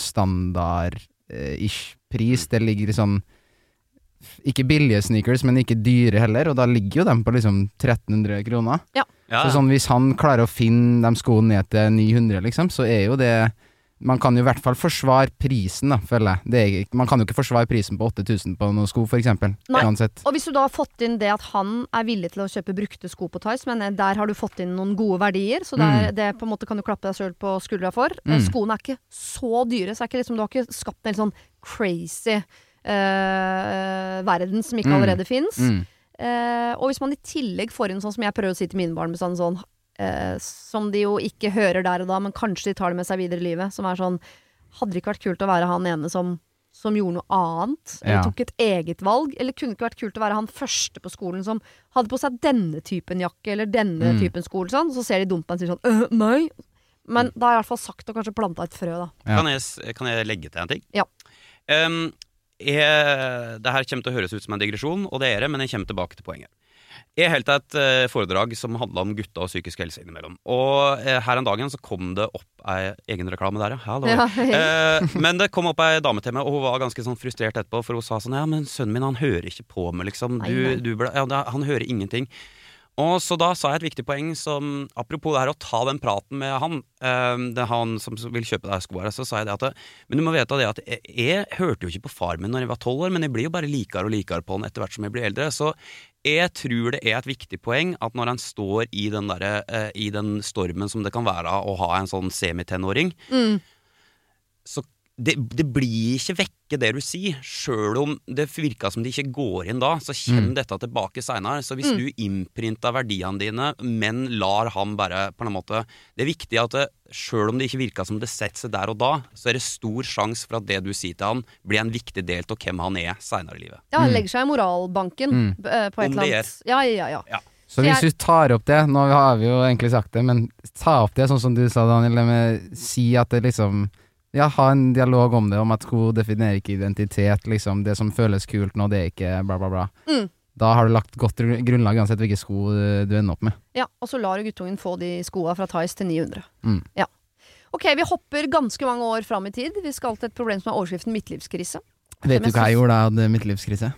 standard-ish pris. Det ligger i sånn ikke billige sneakers, men ikke dyre heller, og da ligger jo dem på liksom tretten hundre kroner. Ja. Ja, Så sånn hvis han klarer å finne de skoene ned til ni hundre, liksom, så er jo det man kan jo I hvert fall forsvare prisen da, føler jeg. Det er, man kan jo ikke forsvare prisen på åtte tusen på noen sko, for eksempel. Nei, uansett. Og hvis du da har fått inn det at han er villig til å kjøpe brukte sko på Tice, men der har du fått inn noen gode verdier, så der, mm. det på en måte kan du klappe deg selv på skuldra for. Mm. Skoene er ikke så dyre, så er ikke liksom, du har ikke skapt en sånn crazy uh, verden som ikke mm. allerede finnes. Mm. Uh, og hvis man I tillegg får inn sånn som jeg prøver å si til mine barn med sånn, sånn uh, som de jo ikke hører der og da, men kanskje de tar det med seg videre I livet, som er sånn, hadde det ikke vært kult å være han ene som, som gjorde noe annet, eller Ja. tok et eget valg, eller kunne det ikke vært kult å være han første på skolen som hadde på seg denne typen jakke, eller denne Mm. typen sko, eller sånn, så ser de dumt på en og sier sånn, øh, nei. Men da har jeg I hvert fall sagt og kanskje plantet et frø da. Ja. Kan, jeg, kan jeg legge til en ting? Ja. Um, jeg, det her kommer til å høres ut som en digresjon, og det er det, men jeg kommer tilbake til poenget. Jeg holdt et uh, foredrag som handlet om gutta og psykisk helse innimellom. Og uh, her en dagen så kom det opp ei egen reklame der, ja. Hallo. Ja. uh, men det kom opp ei dame til meg, og hun var ganske sånn frustrert etterpå, for hun sa sånn, ja, men sønnen min, han hører ikke på meg, liksom. Du, Nei, nei. du ble, ja, da, han hører ingenting. Og så da sa jeg et viktig poeng som, apropos det her å ta den praten med han, eh, det er han som vil kjøpe deg sko her, så sa jeg det at, men du må vite det at jeg, jeg hørte jo ikke på far min når jeg var tolv år, men jeg blir jo bare likere og likere på han etter hvert som jeg blir eldre, så jeg tror det er et viktig poeng at når han står I den, der, eh, I den stormen som det kan være å ha en sånn semitenåring, Mm. så det, det blir ikke vekke det du sier, selv om det virker som det ikke går inn da, så kommer Mm. dette tilbake senere. Så hvis Mm. du innprinter verdiene dine, men lar han bare på en måte, det er viktig at det, selv om det ikke virker som det setter seg der og da, så er det stor sjanse for at det du sier til han blir en viktig del av hvem han er senere I livet. Ja, han legger seg I moralbanken Mm. eh, på et Om eller det annet. Ja, ja, ja. Ja. Så hvis du tar opp det, nå har vi jo egentlig sagt det, men ta opp det sånn som du sa, Daniel, med si at det liksom, ja, ha en dialog om det, om at sko definerer ikke identitet, liksom, det som føles kult nå, det er ikke bla bla bla. Mm. Da har du lagt godt grunnlag uansett hvilke sko du, du ender opp med. Ja, og så lar du guttungen få de skoene fra Tice til ni hundre. Mm. Ja. Ok, vi hopper ganske mange år fram I tid. Vi skal til et problem som er overskriften midtlivskrise. Vet du hva jeg gjorde da jeg hadde midtlivskrise?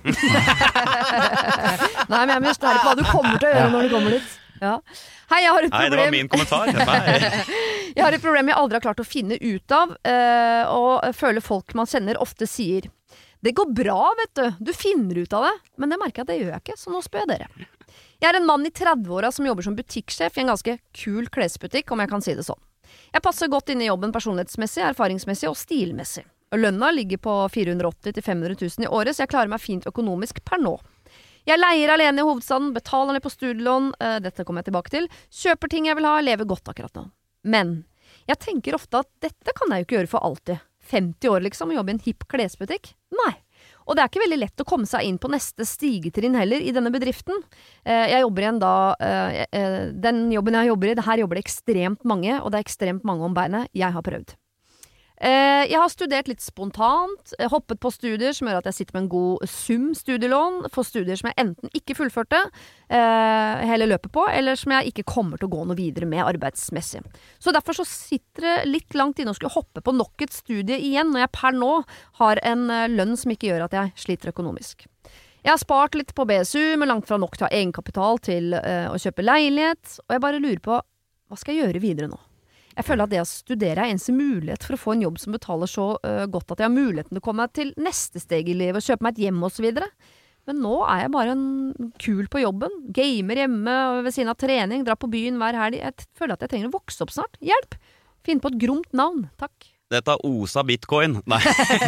Nei, men jeg er nysgjerrig på hva du kommer til å gjøre Ja. når du kommer dit. Ja. Hei, jeg har et Nei, problem. det var min kommentar. Nei. Jeg har et problem jeg aldri har klart å finne ut av, eh, og føler folk man kjenner ofte sier det går bra, vet du, du finner ut av det, men det merker jeg at det gjør jeg ikke, så nå spør jeg dere. Jeg er en mann I trettiåra som jobber som butikksjef I en ganske kul klesbutikk, om jeg kan si det sånn. Jeg passer godt inn I jobben personlighetsmessig, erfaringsmessig og stilmessig. Og lønna ligger på fire hundre åtti til fem hundre tusen I året, så jeg klarer meg fint økonomisk per nå. Jeg leier alene I hovedstaden, betaler ned på studielån, uh, dette kommer jeg tilbake til, kjøper ting jeg vil ha, lever godt akkurat nå. Men jeg tenker ofte at dette kan jeg jo ikke gjøre for alltid. femti år liksom, og jobbe I en hipp klesbutikk? Nei. Og det er ikke veldig lett å komme seg inn på neste stigetrinn heller I denne bedriften. Uh, jeg jobber igjen da, uh, uh, den jobben jeg jobber I, det her jobber det ekstremt mange, og det er ekstremt mange om beinet jeg har prøvd. Uh, jeg har studert litt spontant, uh, hoppet på studier som gjør at jeg sitter med en god sum studielån, for studier som jeg enten ikke fullførte uh, hele løpet på, eller som jeg ikke kommer til å gå noe videre med arbeidsmessig. Så derfor så sitter det litt langt inne å skulle hoppe på nok et studie igjen, når jeg per nå har en uh, lønn som ikke gjør at jeg sliter økonomisk. Jeg har spart litt på B S U, men langt fra nok til å ha egenkapital til uh, å kjøpe leilighet, og jeg bare lurer på, hva skal jeg gjøre videre nå? Jeg føler at det å studere er eneste mulighet for å få en jobb som betaler så uh, godt at jeg har muligheten til å komme til neste steg I livet, kjøpe meg et hjem og så videre. Men nå er jeg bare en kul på jobben, gamer hjemme ved siden av trening, drar på byen hver helg. Jeg føler at jeg trenger å vokse opp snart. Hjelp! Finn på et gromt navn, takk. Dette er Osa Bitcoin. Nei.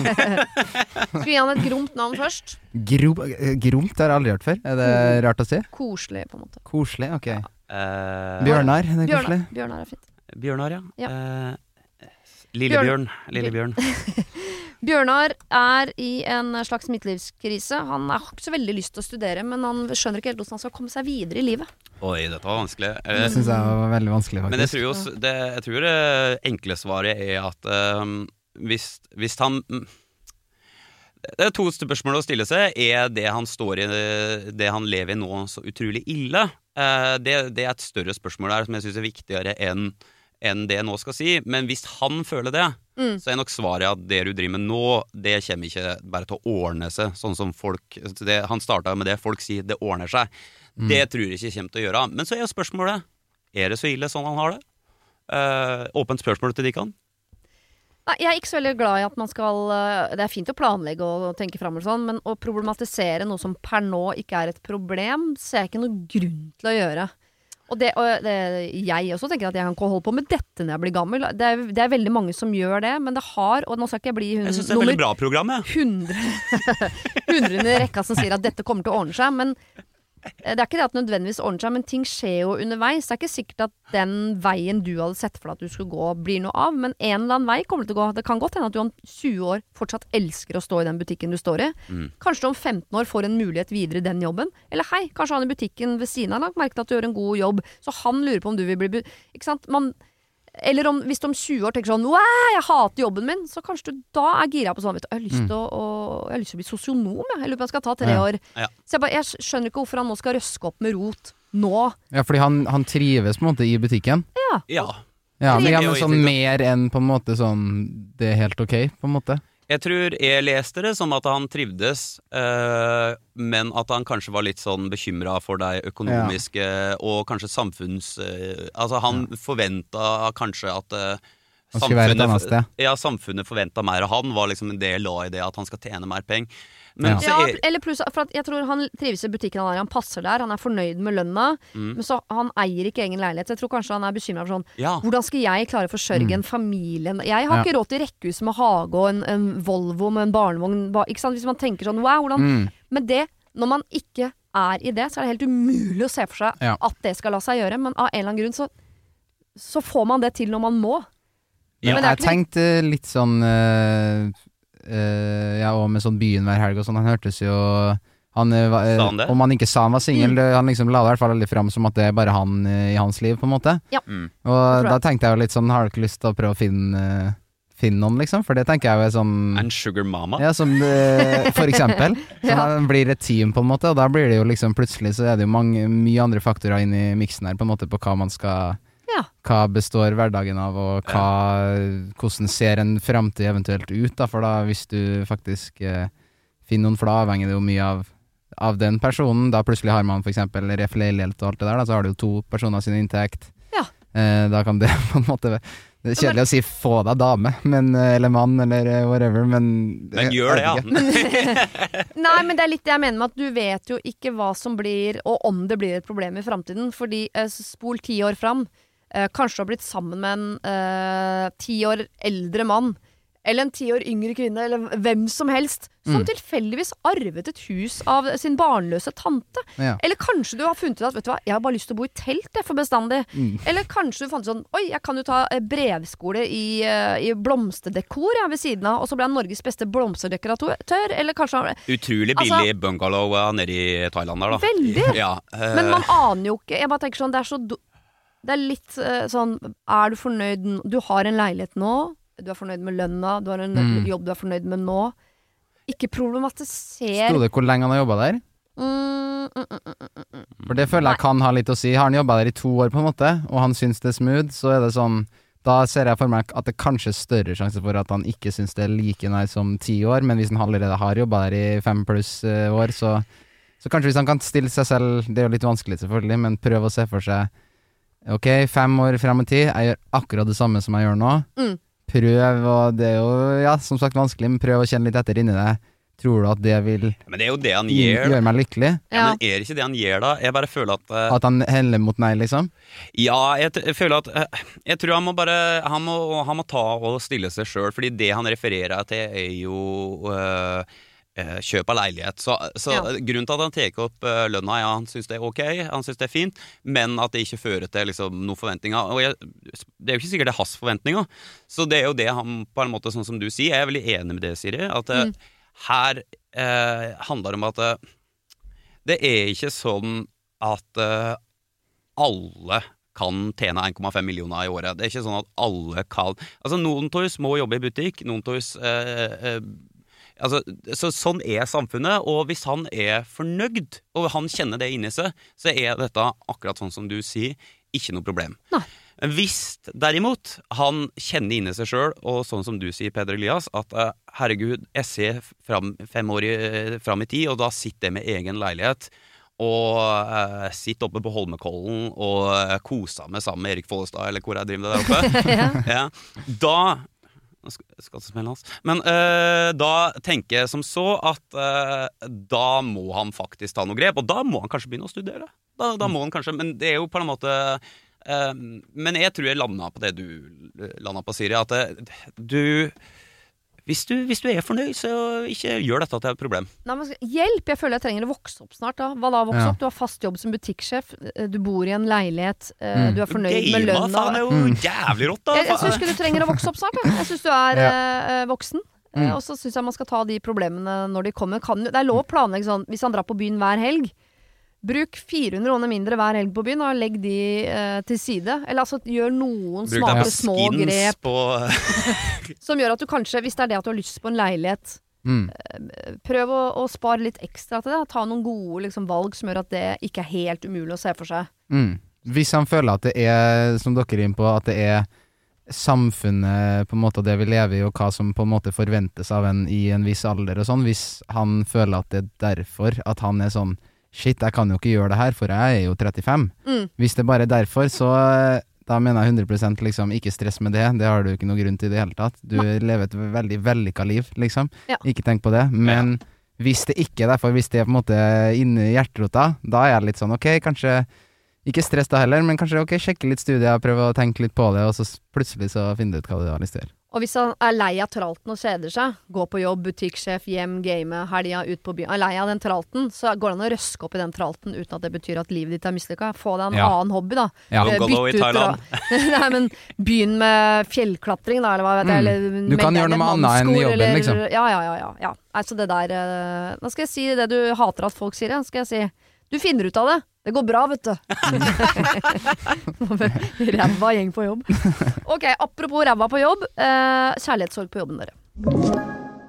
Skal vi gi han et gromt navn først? Gro, gromt har jeg aldri hørt før. Er det rart å si? Koselig, på en måte. Koselig, ok. Ja. Uh, Bjørnar, er det koselig? Bjørnar, Bjørnar er fint. Bjørnar, ja. Ja. Uh, Lillebjørn. Lillebjørn. Bjørnar er I en slags midtlivskrise. Han har ikke så veldig lyst til å studere, men han skjønner ikke helt hvordan han skal komme seg videre I livet. Oi, dette var vanskelig. Det synes jeg var veldig vanskelig, faktisk. Men jeg tror, jo, det, jeg tror det enkle svaret er at um, hvis, hvis han Det er to spørsmål å stille seg. Er det han står I, det han lever I nå, så utrolig ille? Uh, det, det er et større spørsmål der som jeg synes er viktigere enn enn det jeg nå skal si, men hvis han føler det, mm. så er nok svaret at det du driver med nå, det kommer ikke bare til å ordne seg, sånn som folk, det, han startet med det, folk sier det ordner seg. Mm. Det tror jeg ikke kommer til å gjøre. Men så er spørsmålet, er det så ille sånn han har det? Uh, åpent spørsmål til Dikan? Nei, jeg er ikke så veldig glad i at man skal Det er fint å planlegge og tenke frem og sånn, men å problematisere noe som per nå ikke er et problem, ser jeg ikke noe grunn til å gjøre. Og, det, og det, jeg også tenker at jeg kan ikke holde på med dette når jeg blir gammel. Det er, det er veldig mange som gjør det, men det har, og nå skal ikke jeg bli hun, Jeg synes det er et veldig bra program, ja. hundre, hundrende rekka som sier at dette kommer til å ordne seg, men det er ikke det at nødvendigvis ordner seg, men ting skjer jo underveis. Det er ikke sikkert at den veien du hadde sett for deg at du skulle gå, blir noe av, men en eller annen vei kommer det til å gå. Det kan godt hende at du om tjue år fortsatt elsker å stå i den butikken du står i. Mm. Kanskje du om femten år får en mulighet videre i den jobben. Eller hei, kanskje han i butikken ved siden av lagt merke til at du gjør en god jobb, så han lurer på om du vil bli... Ikke sant? Man... Eller om, hvis du om tjue år tenker sånn wow, jeg hater jobben min, så kanskje du da er gira på sånn, vet du, jeg har lyst til å, å, jeg har lyst til å bli sosionom, jeg, jeg lurer på om jeg skal ta tre Ja. år. Ja. Så jeg, bare, jeg skjønner ikke hvorfor han nå skal røske opp med rot nå. Ja, fordi han, han trives på en måte i butikken. Ja. Ja. Ja, men, ja, men Trives. sånn mer enn på en måte sånn, det er helt ok, på en måte. Jeg tror jeg leste det som at han trivdes, eh, men at han kanskje var litt sånn bekymret for de økonomiske og kanskje samfunns... Eh, altså han ja. forventet kanskje at eh, Han skulle være et annet sted. Ja, samfunnet forventet mer av han, var liksom en del av i det at han skal tjene mer penger. Men Ja. så Ja, er, eller pluss, for at jeg tror han trives i butikken han er, han passer der, han er fornøyd med lønna, Mm. men så han eier ikke egen leilighet, så jeg tror kanskje han er bekymret for sånn, ja. hvordan skal jeg klare å forsørge en familie? Jeg har Ja. ikke råd til rekkehus med hage og en, en Volvo med en barnevogn, ba- ikke sant? Hvis man tenker sånn, wow, hvordan... Mm. Men det, når man ikke er i det, så er det helt umulig å se for seg Ja. at det skal la seg gjøre, men av en eller annen grunn så, så får man det til når man må. Ja, Men det er jeg ikke- tenkte litt sånn uh, uh, Ja, og med sånn byen hver helg og sånn. Han hørtes jo han, uh, var, Sa han det? Om han ikke sa han var singel, Mm. han liksom la det i hvert fall veldig fram som at det er bare han uh, i hans liv, på en måte. Ja. Mm. Og tror da jeg. tenkte jeg jo litt sånn, har du ikke lyst til å prøve å finne, uh, finne noen, liksom? For det tenker jeg jo er sånn En sugar mama. Ja, som uh, for eksempel. Så Ja. da blir det et team, på en måte, og da blir det jo liksom plutselig så er det jo mange, mye andre faktorer inn i miksen her, på en måte, på hva man skal Ja. hva består hverdagen av, og hva, hvordan ser en fremtid eventuelt ut, da, for da hvis du faktisk eh, finner noen, for da avhenger det jo mye av, av den personen, da plutselig har man for eksempel refleilighet og alt det der, da, så har du jo to personer sin inntekt. Ja. Eh, da kan det på en måte, det er kjedelig å si få deg dame, men, eh, eller mann, eller eh, whatever, men... Men gjør det, ja. Nei, men det er litt det jeg mener med at du vet jo ikke hva som blir, og om det blir et problem i fremtiden, fordi eh, spol ti år fram, eh, kanskje du har blitt sammen med en eh, ti år eldre mann, eller en ti år yngre kvinne, eller hvem som helst, som Mm. tilfeldigvis arvet et hus av sin barnløse tante. Ja. Eller kanskje du har funnet ut at, vet du hva, jeg har bare lyst til å bo i telt jeg, for bestandig. Mm. Eller kanskje du fant ut sånn, oi, jeg kan jo ta eh, brevskole i, eh, i blomsterdekor ja, ved siden av, og så ble han Norges beste blomsterdekoratør, eller kanskje han... Utrolig Altså- billig bungalow uh, nede i Thailand der, da. Veldig. Ja, eh, Men man aner jo ikke. Jeg bare tenker sånn, det er så do- Det er litt eh, sånn, er du fornøyd n- Du har en leilighet nå, du er fornøyd med lønna, du har en Mm. jobb du er fornøyd med nå. Ikke problematiser. Sto det hvor lenge han har jobbet der? Mm, mm, mm, mm, mm, mm. For det føler jeg kan ha litt å si. Har han jobbet der i to år på en måte, og han syns det er smooth, så er det sånn, da ser jeg for meg at det kanskje er større sjanse for at han ikke syns det er like nice som ti år, men hvis han allerede har jobbet der i fem pluss eh, år, så, så kanskje hvis han kan stille seg selv, det er jo litt vanskelig selvfølgelig, men prøv å se for seg, ok, fem år frem i tid, jeg gjør akkurat det samme som jeg gjør nå, Mm. prøv, og det er jo, ja, som sagt vanskelig, men prøv å kjenne litt etter inni det. Tror du at det vil Men det er jo det han gjør. gjøre meg lykkelig? Ja, men er det ikke det han gjør da? Jeg bare føler at eh, At han heller mot nei, liksom? Ja, jeg, t- jeg føler at eh, Jeg tror han må bare Han må, han må ta og stille seg selv, fordi det han refererer til er jo eh, eh, kjøp av leilighet. Så, så Ja. grunnen til at han tar opp eh, lønna, ja, han synes det er ok, han synes det er fint, men at det ikke fører til liksom, noen forventninger. Og jeg, det er jo ikke sikkert det er hans forventninger. Så det er jo det han på en måte, sånn som du sier, jeg er veldig enig med det, Siri, at eh, Mm. her eh, handler det om at eh, det er ikke sånn at eh, alle kan tjene en komma fem millioner i året. Det er ikke sånn at alle kan... Altså, noen av oss må jobbe i butikk, noen av oss... Eh, eh, altså, så sånn er samfunnet, og hvis han er fornøyd, og han kjenner det inni seg, så er dette, akkurat sånn som du sier, ikke noe problem. Nei. Hvis derimot han kjenner inni seg selv, og sånn som du sier, Peder Elias, at eh, herregud, jeg ser fram, fem år i, fram i tid, og da sitter jeg med egen leilighet, og eh, sitter oppe på Holmenkollen og eh, koser meg sammen med Erik Follestad, eller hvor jeg driver med det der oppe. Ja. Ja. Da, skattesmellen hans. Men uh, da tenker jeg som så at uh, da må han faktisk ta noe grep, og da må han kanskje begynne å studere. Da, da må han kanskje, men det er jo på en måte uh, men jeg tror jeg landet på det du landet på, Siri, at uh, du Hvis du, hvis du er fornøyd, så ikke gjør dette til et problem. Nei, men hjelp! Jeg føler jeg trenger å vokse opp snart. Da. Hva da vokse ja. opp? Du har fast jobb som butikksjef, du bor i en leilighet, mm. du er fornøyd Game, med lønna. Faen, er jo jævlig rått, da. Jeg, jeg synes ikke du trenger å vokse opp snart. Da. Jeg synes du er ja. uh, voksen. Mm. Og så synes jeg man skal ta de problemene når de kommer. Kan, det er lov å planlegge sånn, hvis han drar på byen hver helg, bruk fire hundre kroner mindre hver helg på byen og legg de uh, til side. Eller altså, gjør noen bruk smarte små grep på som gjør at du kanskje, hvis det er det at du har lyst på en leilighet, mm. uh, prøv å, å spare litt ekstra til det. Ta noen gode liksom, valg som gjør at det ikke er helt umulig å se for seg. Mm. Hvis han føler at det er, som dere er inne på, at det er samfunnet på en måte, og det vi lever i, og hva som på en måte forventes av en i en viss alder og sånn, hvis han føler at det er derfor at han er sånn shit, jeg kan jo ikke gjøre det her, for jeg er jo trettifem. Mm. Hvis det bare er derfor, så da mener jeg hundre prosent liksom, ikke stress med det. Det har du ikke noe grunn til i det hele tatt. Du Nei. lever et veldig vellykket liv, liksom. Ja. Ikke tenk på det. Men ja. hvis det ikke er derfor, hvis det er på en måte inne i hjerterota, da er jeg litt sånn, ok, kanskje ikke stress da heller, men kanskje, ok, sjekke litt studier, prøve å tenke litt på det, og så plutselig så finne ut hva du har lyst til å gjøre. Og hvis han er lei av tralten og kjeder seg, gå på jobb, butikksjef, hjem, game, helga, ut på byen, er lei av den tralten, så går det an å røske opp i den tralten uten at det betyr at livet ditt er mislykket. Få deg en ja. annen hobby, da. Ja. Bytt ut fra... Nei, men begynn med fjellklatring, da, eller hva vet jeg. Mm. Eller du kan gjøre noe med annet enn jobben, eller... liksom. Ja, ja, ja, ja, ja. Altså det der... Uh... Nå skal jeg si det du hater at folk sier, ja. Skal jeg si... Du finner ut av det. Det går bra, vet du. Ræva gjeng på jobb. Ok, apropos ræva på jobb. Eh, kjærlighetssorg på jobben, dere.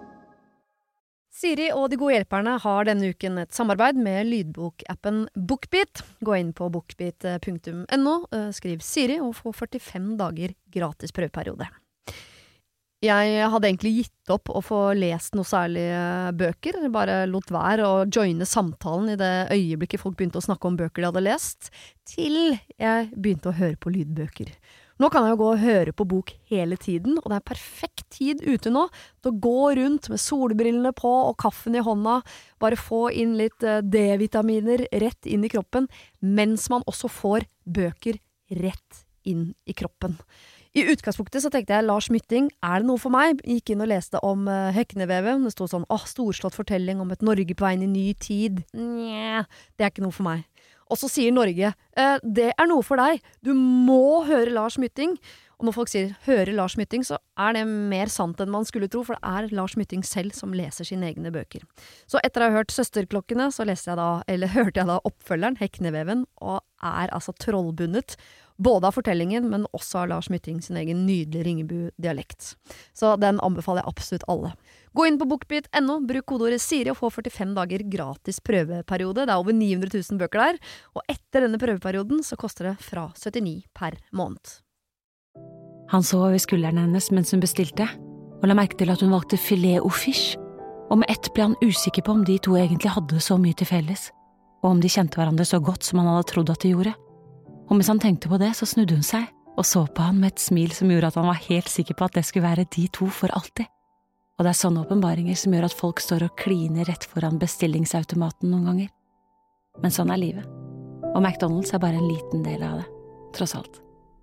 Siri og de gode hjelperne har denne uken et samarbeid med lydbokappen BookBeat. Gå inn på bookbeat punktum no, skriv Siri og få førtifem dager gratis prøveperiode. Jeg hadde egentlig gitt opp å få lest noe særlige bøker, bare lot være å joine samtalen i det øyeblikket folk begynte å snakke om bøker de hadde lest, til jeg begynte å høre på lydbøker. Nå kan jeg jo gå og høre på bok hele tiden, og det er perfekt tid ute nå til å gå rundt med solbrillene på og kaffen i hånda, bare få inn litt D-vitaminer rett inn i kroppen, mens man også får bøker rett inn i kroppen. I utgangspunktet så tenkte jeg, Lars Mytting, er det noe for meg? Gikk inn og leste om uh, Heknevevet. Det stod sånn, åh, storslått fortelling om et Norge på vei inn i ny tid. Nja, det er ikke noe for meg. Og så sier Norge, eh, det er noe for deg. Du må høre Lars Mytting. Og når folk sier, høre Lars Mytting, så er det mer sant enn man skulle tro, for det er Lars Mytting selv som leser sine egne bøker. Så etter å ha hørt Søsterklokkene, så leste jeg da, eller hørte jeg da oppfølgeren, Hekneveven, og er altså trollbundet, både av fortellingen, men også av Lars Mytting sin egen nydelige Ringebu-dialekt. Så den anbefaler jeg absolutt alle. Gå inn på bookbeat punktum no, bruk kodeordet Siri og få førtifem dager gratis prøveperiode. Det er over ni hundre tusen bøker der, og etter denne prøveperioden så koster det fra syttini per måned. Han så over skulderen hennes mens hun bestilte, og la merke til at hun valgte filet au fish, og med ett ble han usikker på om de to egentlig hadde så mye til felles, og om de kjente hverandre så godt som han hadde trodd at de gjorde. Og mens han tenkte på det, så snudde hun seg, og så på han med et smil som gjorde at han var helt sikker på at det skulle være de to for alltid. Og det er sånne åpenbaringer som gjør at folk står og kliner rett foran bestillingsautomaten noen ganger. Men sånn er livet. Og McDonald's er bare en liten del av det, tross alt.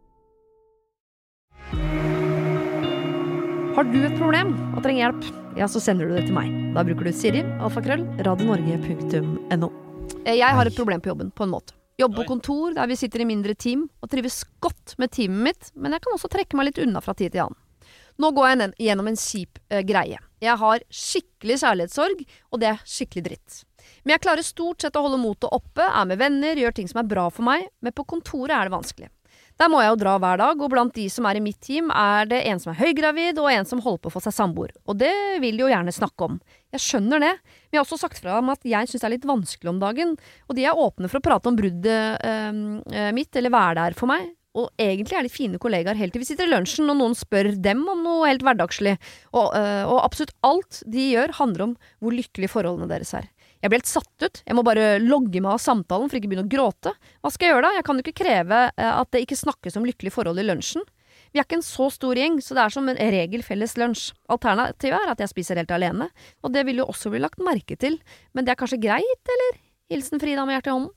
Har du et problem og trenger hjelp, ja, så sender du det til meg. Da bruker du Siri, alfakrøll, radionorge punktum no. Jeg har et problem på jobben, på en måte. Jobber på kontor, der vi sitter i mindre team, og trives godt med teamet mitt, men jeg kan også trekke meg litt unna fra tid til annen. Nå går jeg gjennom en kjip uh, greie. Jeg har skikkelig kjærlighetssorg, og det er skikkelig dritt. Men jeg klarer stort sett å holde motet oppe, er med venner, gjør ting som er bra for meg, men på kontoret er det vanskelig. Der må jeg jo dra hver dag, og blant de som er i mitt team er det en som er høygravid, og en som holder på å få seg samboer. Og det vil de jo gjerne snakke om. Jeg skjønner det, men jeg har også sagt fra dem at jeg synes det er litt vanskelig om dagen, og de er åpne for å prate om bruddet øh, mitt, eller være der for meg. Og egentlig er de fine kollegaer helt til vi sitter i lunsjen, og noen spør dem om noe helt hverdagslig. Og, øh, og absolutt alt de gjør handler om hvor lykkelige forholdene deres er. Jeg ble helt satt ut. Jeg må bare logge meg av samtalen for ikke begynne å gråte. Hva skal jeg gjøre da? Jeg kan jo ikke kreve at det ikke snakkes om lykkelige forhold i lunsjen. Vi er ikke en så stor gjeng, så det er som en regel felles lunsj. Alternativet er at jeg spiser helt alene, og det vil jo også bli lagt merke til. Men det er kanskje greit, eller? Hilsen Frida med hjertet i hånden.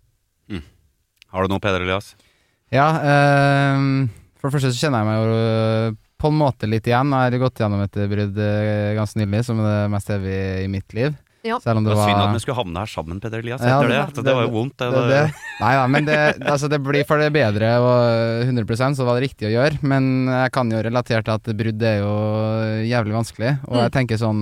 Mm. Har du noe, Peder Elias? Ja, eh, for det første så kjenner jeg meg jo på en måte litt igjen. Jeg har gått gjennom et brudd ganske nylig, som er det mest evige i mitt liv. Ja. Selv om det, det var var synd at vi skulle havne her sammen, Peder Elias, ja, etter det, det. Det, det var jo vondt. Det, det, det, det. Nei da, men det, altså det blir for det bedre, og hundre prosent så var det riktig å gjøre. Men jeg kan jo relatere til at brudd er jo jævlig vanskelig, og mm. jeg tenker sånn,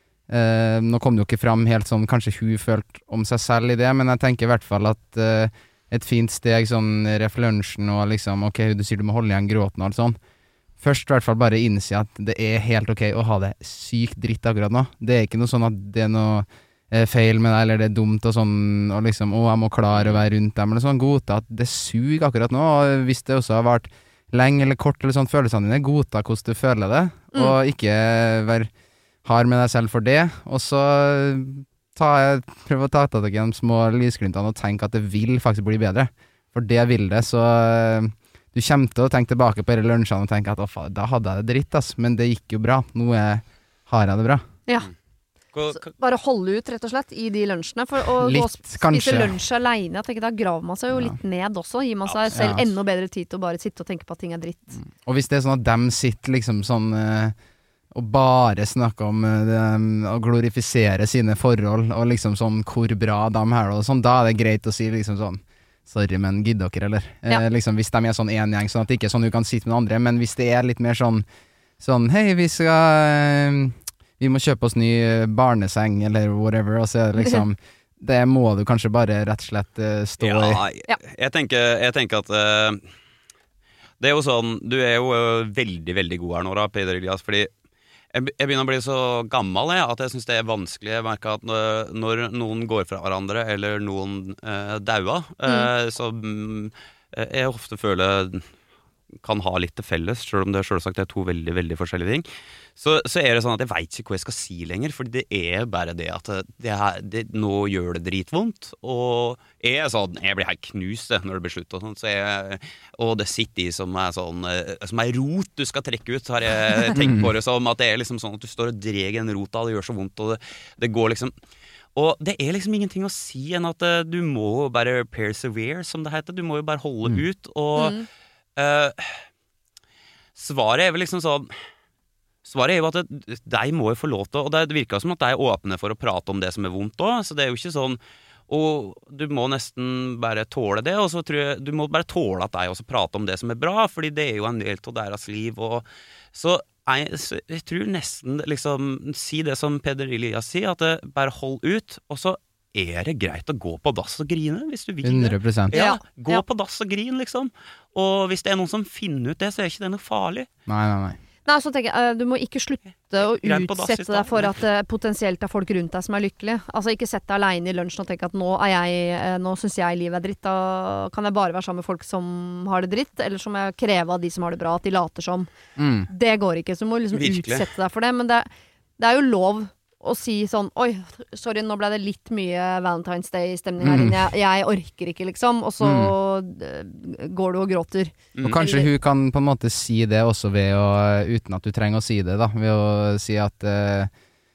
eh, nå kom det jo ikke fram helt sånn, kanskje hun følte om seg selv i det, men jeg tenker i hvert fall at eh, et fint steg sånn ref lunsjen, og liksom, ok, du sier du må holde igjen gråten og alt sånn. Først i hvert fall bare innse at det er helt ok å ha det sykt dritt akkurat nå. Det er ikke noe sånn at det er noe eh, feil med deg, eller det er dumt og sånn, og liksom, å, jeg må klare å være rundt dem, eller sånn, godta at det suger akkurat nå, og hvis det også har vært lenge eller kort, eller sånn, følelsene dine, godta hvordan du føler det, mm. og ikke være hard med deg selv for det, og så ta, prøv å ta tak i de små lysglintene og tenke at det vil faktisk bli bedre, for det vil det, så du kommer til å tenke tilbake på hele lunsjene og tenke at faen, da hadde jeg det dritt, ass. Men det gikk jo bra. Nå er, har jeg det bra. Ja. Så bare holde ut, rett og slett, i de lunsjene. For å litt, gå og spise kanskje. lunsj alene, jeg tenker, da graver man seg jo ja. litt ned også. Gir man seg selv ja. enda bedre tid til å bare sitte og tenke på at ting er dritt. Og hvis det er sånn at dem sitter liksom sånn uh, og bare snakker om uh, det, og glorifisere sine forhold, og liksom sånn hvor bra de her og sånn, da er det greit å si liksom sånn sorry, men gidder dere, eller? Ja. Eh, liksom, hvis de er sånn en gjeng, sånn at det ikke er sånn du kan sitte med andre, men hvis det er litt mer sånn, sånn, hei, vi skal, vi må kjøpe oss ny barneseng, eller whatever, og så er det liksom, det må du kanskje bare rett og slett uh, stå ja, i. Ja, jeg tenker, jeg tenker at uh, det er jo sånn, du er jo uh, veldig, veldig god her nå, da, Peder Elias, fordi jeg begynner å bli så gammel jeg, at jeg synes det er vanskelig. Jeg merker at når noen går fra hverandre, eller noen eh, daua, eh, mm. så mm, jeg ofte føler kan ha litt til felles, selv om det selvsagt er to veldig, veldig forskjellige ting. Så, så er det sånn at jeg vet ikke hva jeg skal si lenger, for det er bare det at det her, det, nå gjør det dritvondt, og jeg er sånn, jeg blir helt knust når det blir slutt, og sånn, så jeg, og det sitter i som er sånn, som er rot du skal trekke ut, har jeg tenkt på det som, at det er liksom sånn at du står og dreger en rot av, det gjør så vondt, og det, det går liksom, og det er liksom ingenting å si enn at uh, du må bare persevere, som det heter, du må jo bare holde mm. ut, og mm. uh, svaret er vel liksom sånn, svaret er jo at det, de må jo få lov til, og det virker som at de er åpne for å prate om det som er vondt også, så det er jo ikke sånn, og du må nesten bare tåle det, og så tror jeg, du må bare tåle at de også prater om det som er bra, fordi det er jo en del av deres liv, og så jeg, så jeg tror nesten liksom, si det som Peder Elias sier, at det bare hold ut, og så er det greit å gå på dass og grine, hvis du vil det. hundre prosent. Ja, gå ja. på dass og grin, liksom. Og hvis det er noen som finner ut det, så er ikke det noe farlig. Nei, nei, nei. Nei, så tenker jeg, du må ikke slutte å utsette deg for at uh, potensielt er folk rundt deg som er lykkelige. Altså ikke sette deg alene i lunsjen og tenke at nå er jeg, uh, nå synes jeg livet er dritt, da kan jeg bare være sammen med folk som har det dritt, eller som jeg krever av de som har det bra, at de later som. Mm. Det går ikke, så du må liksom Virkelig. utsette deg for det, men det, det er jo lov å si sånn, oi, sorry, nå ble det litt mye Valentine's Day-stemning her inne, jeg, jeg orker ikke liksom, og så mm. går du og gråter. Mm. Og kanskje Eller, hun kan på en måte si det også ved å, uten at du trenger å si det da, ved å si at uh,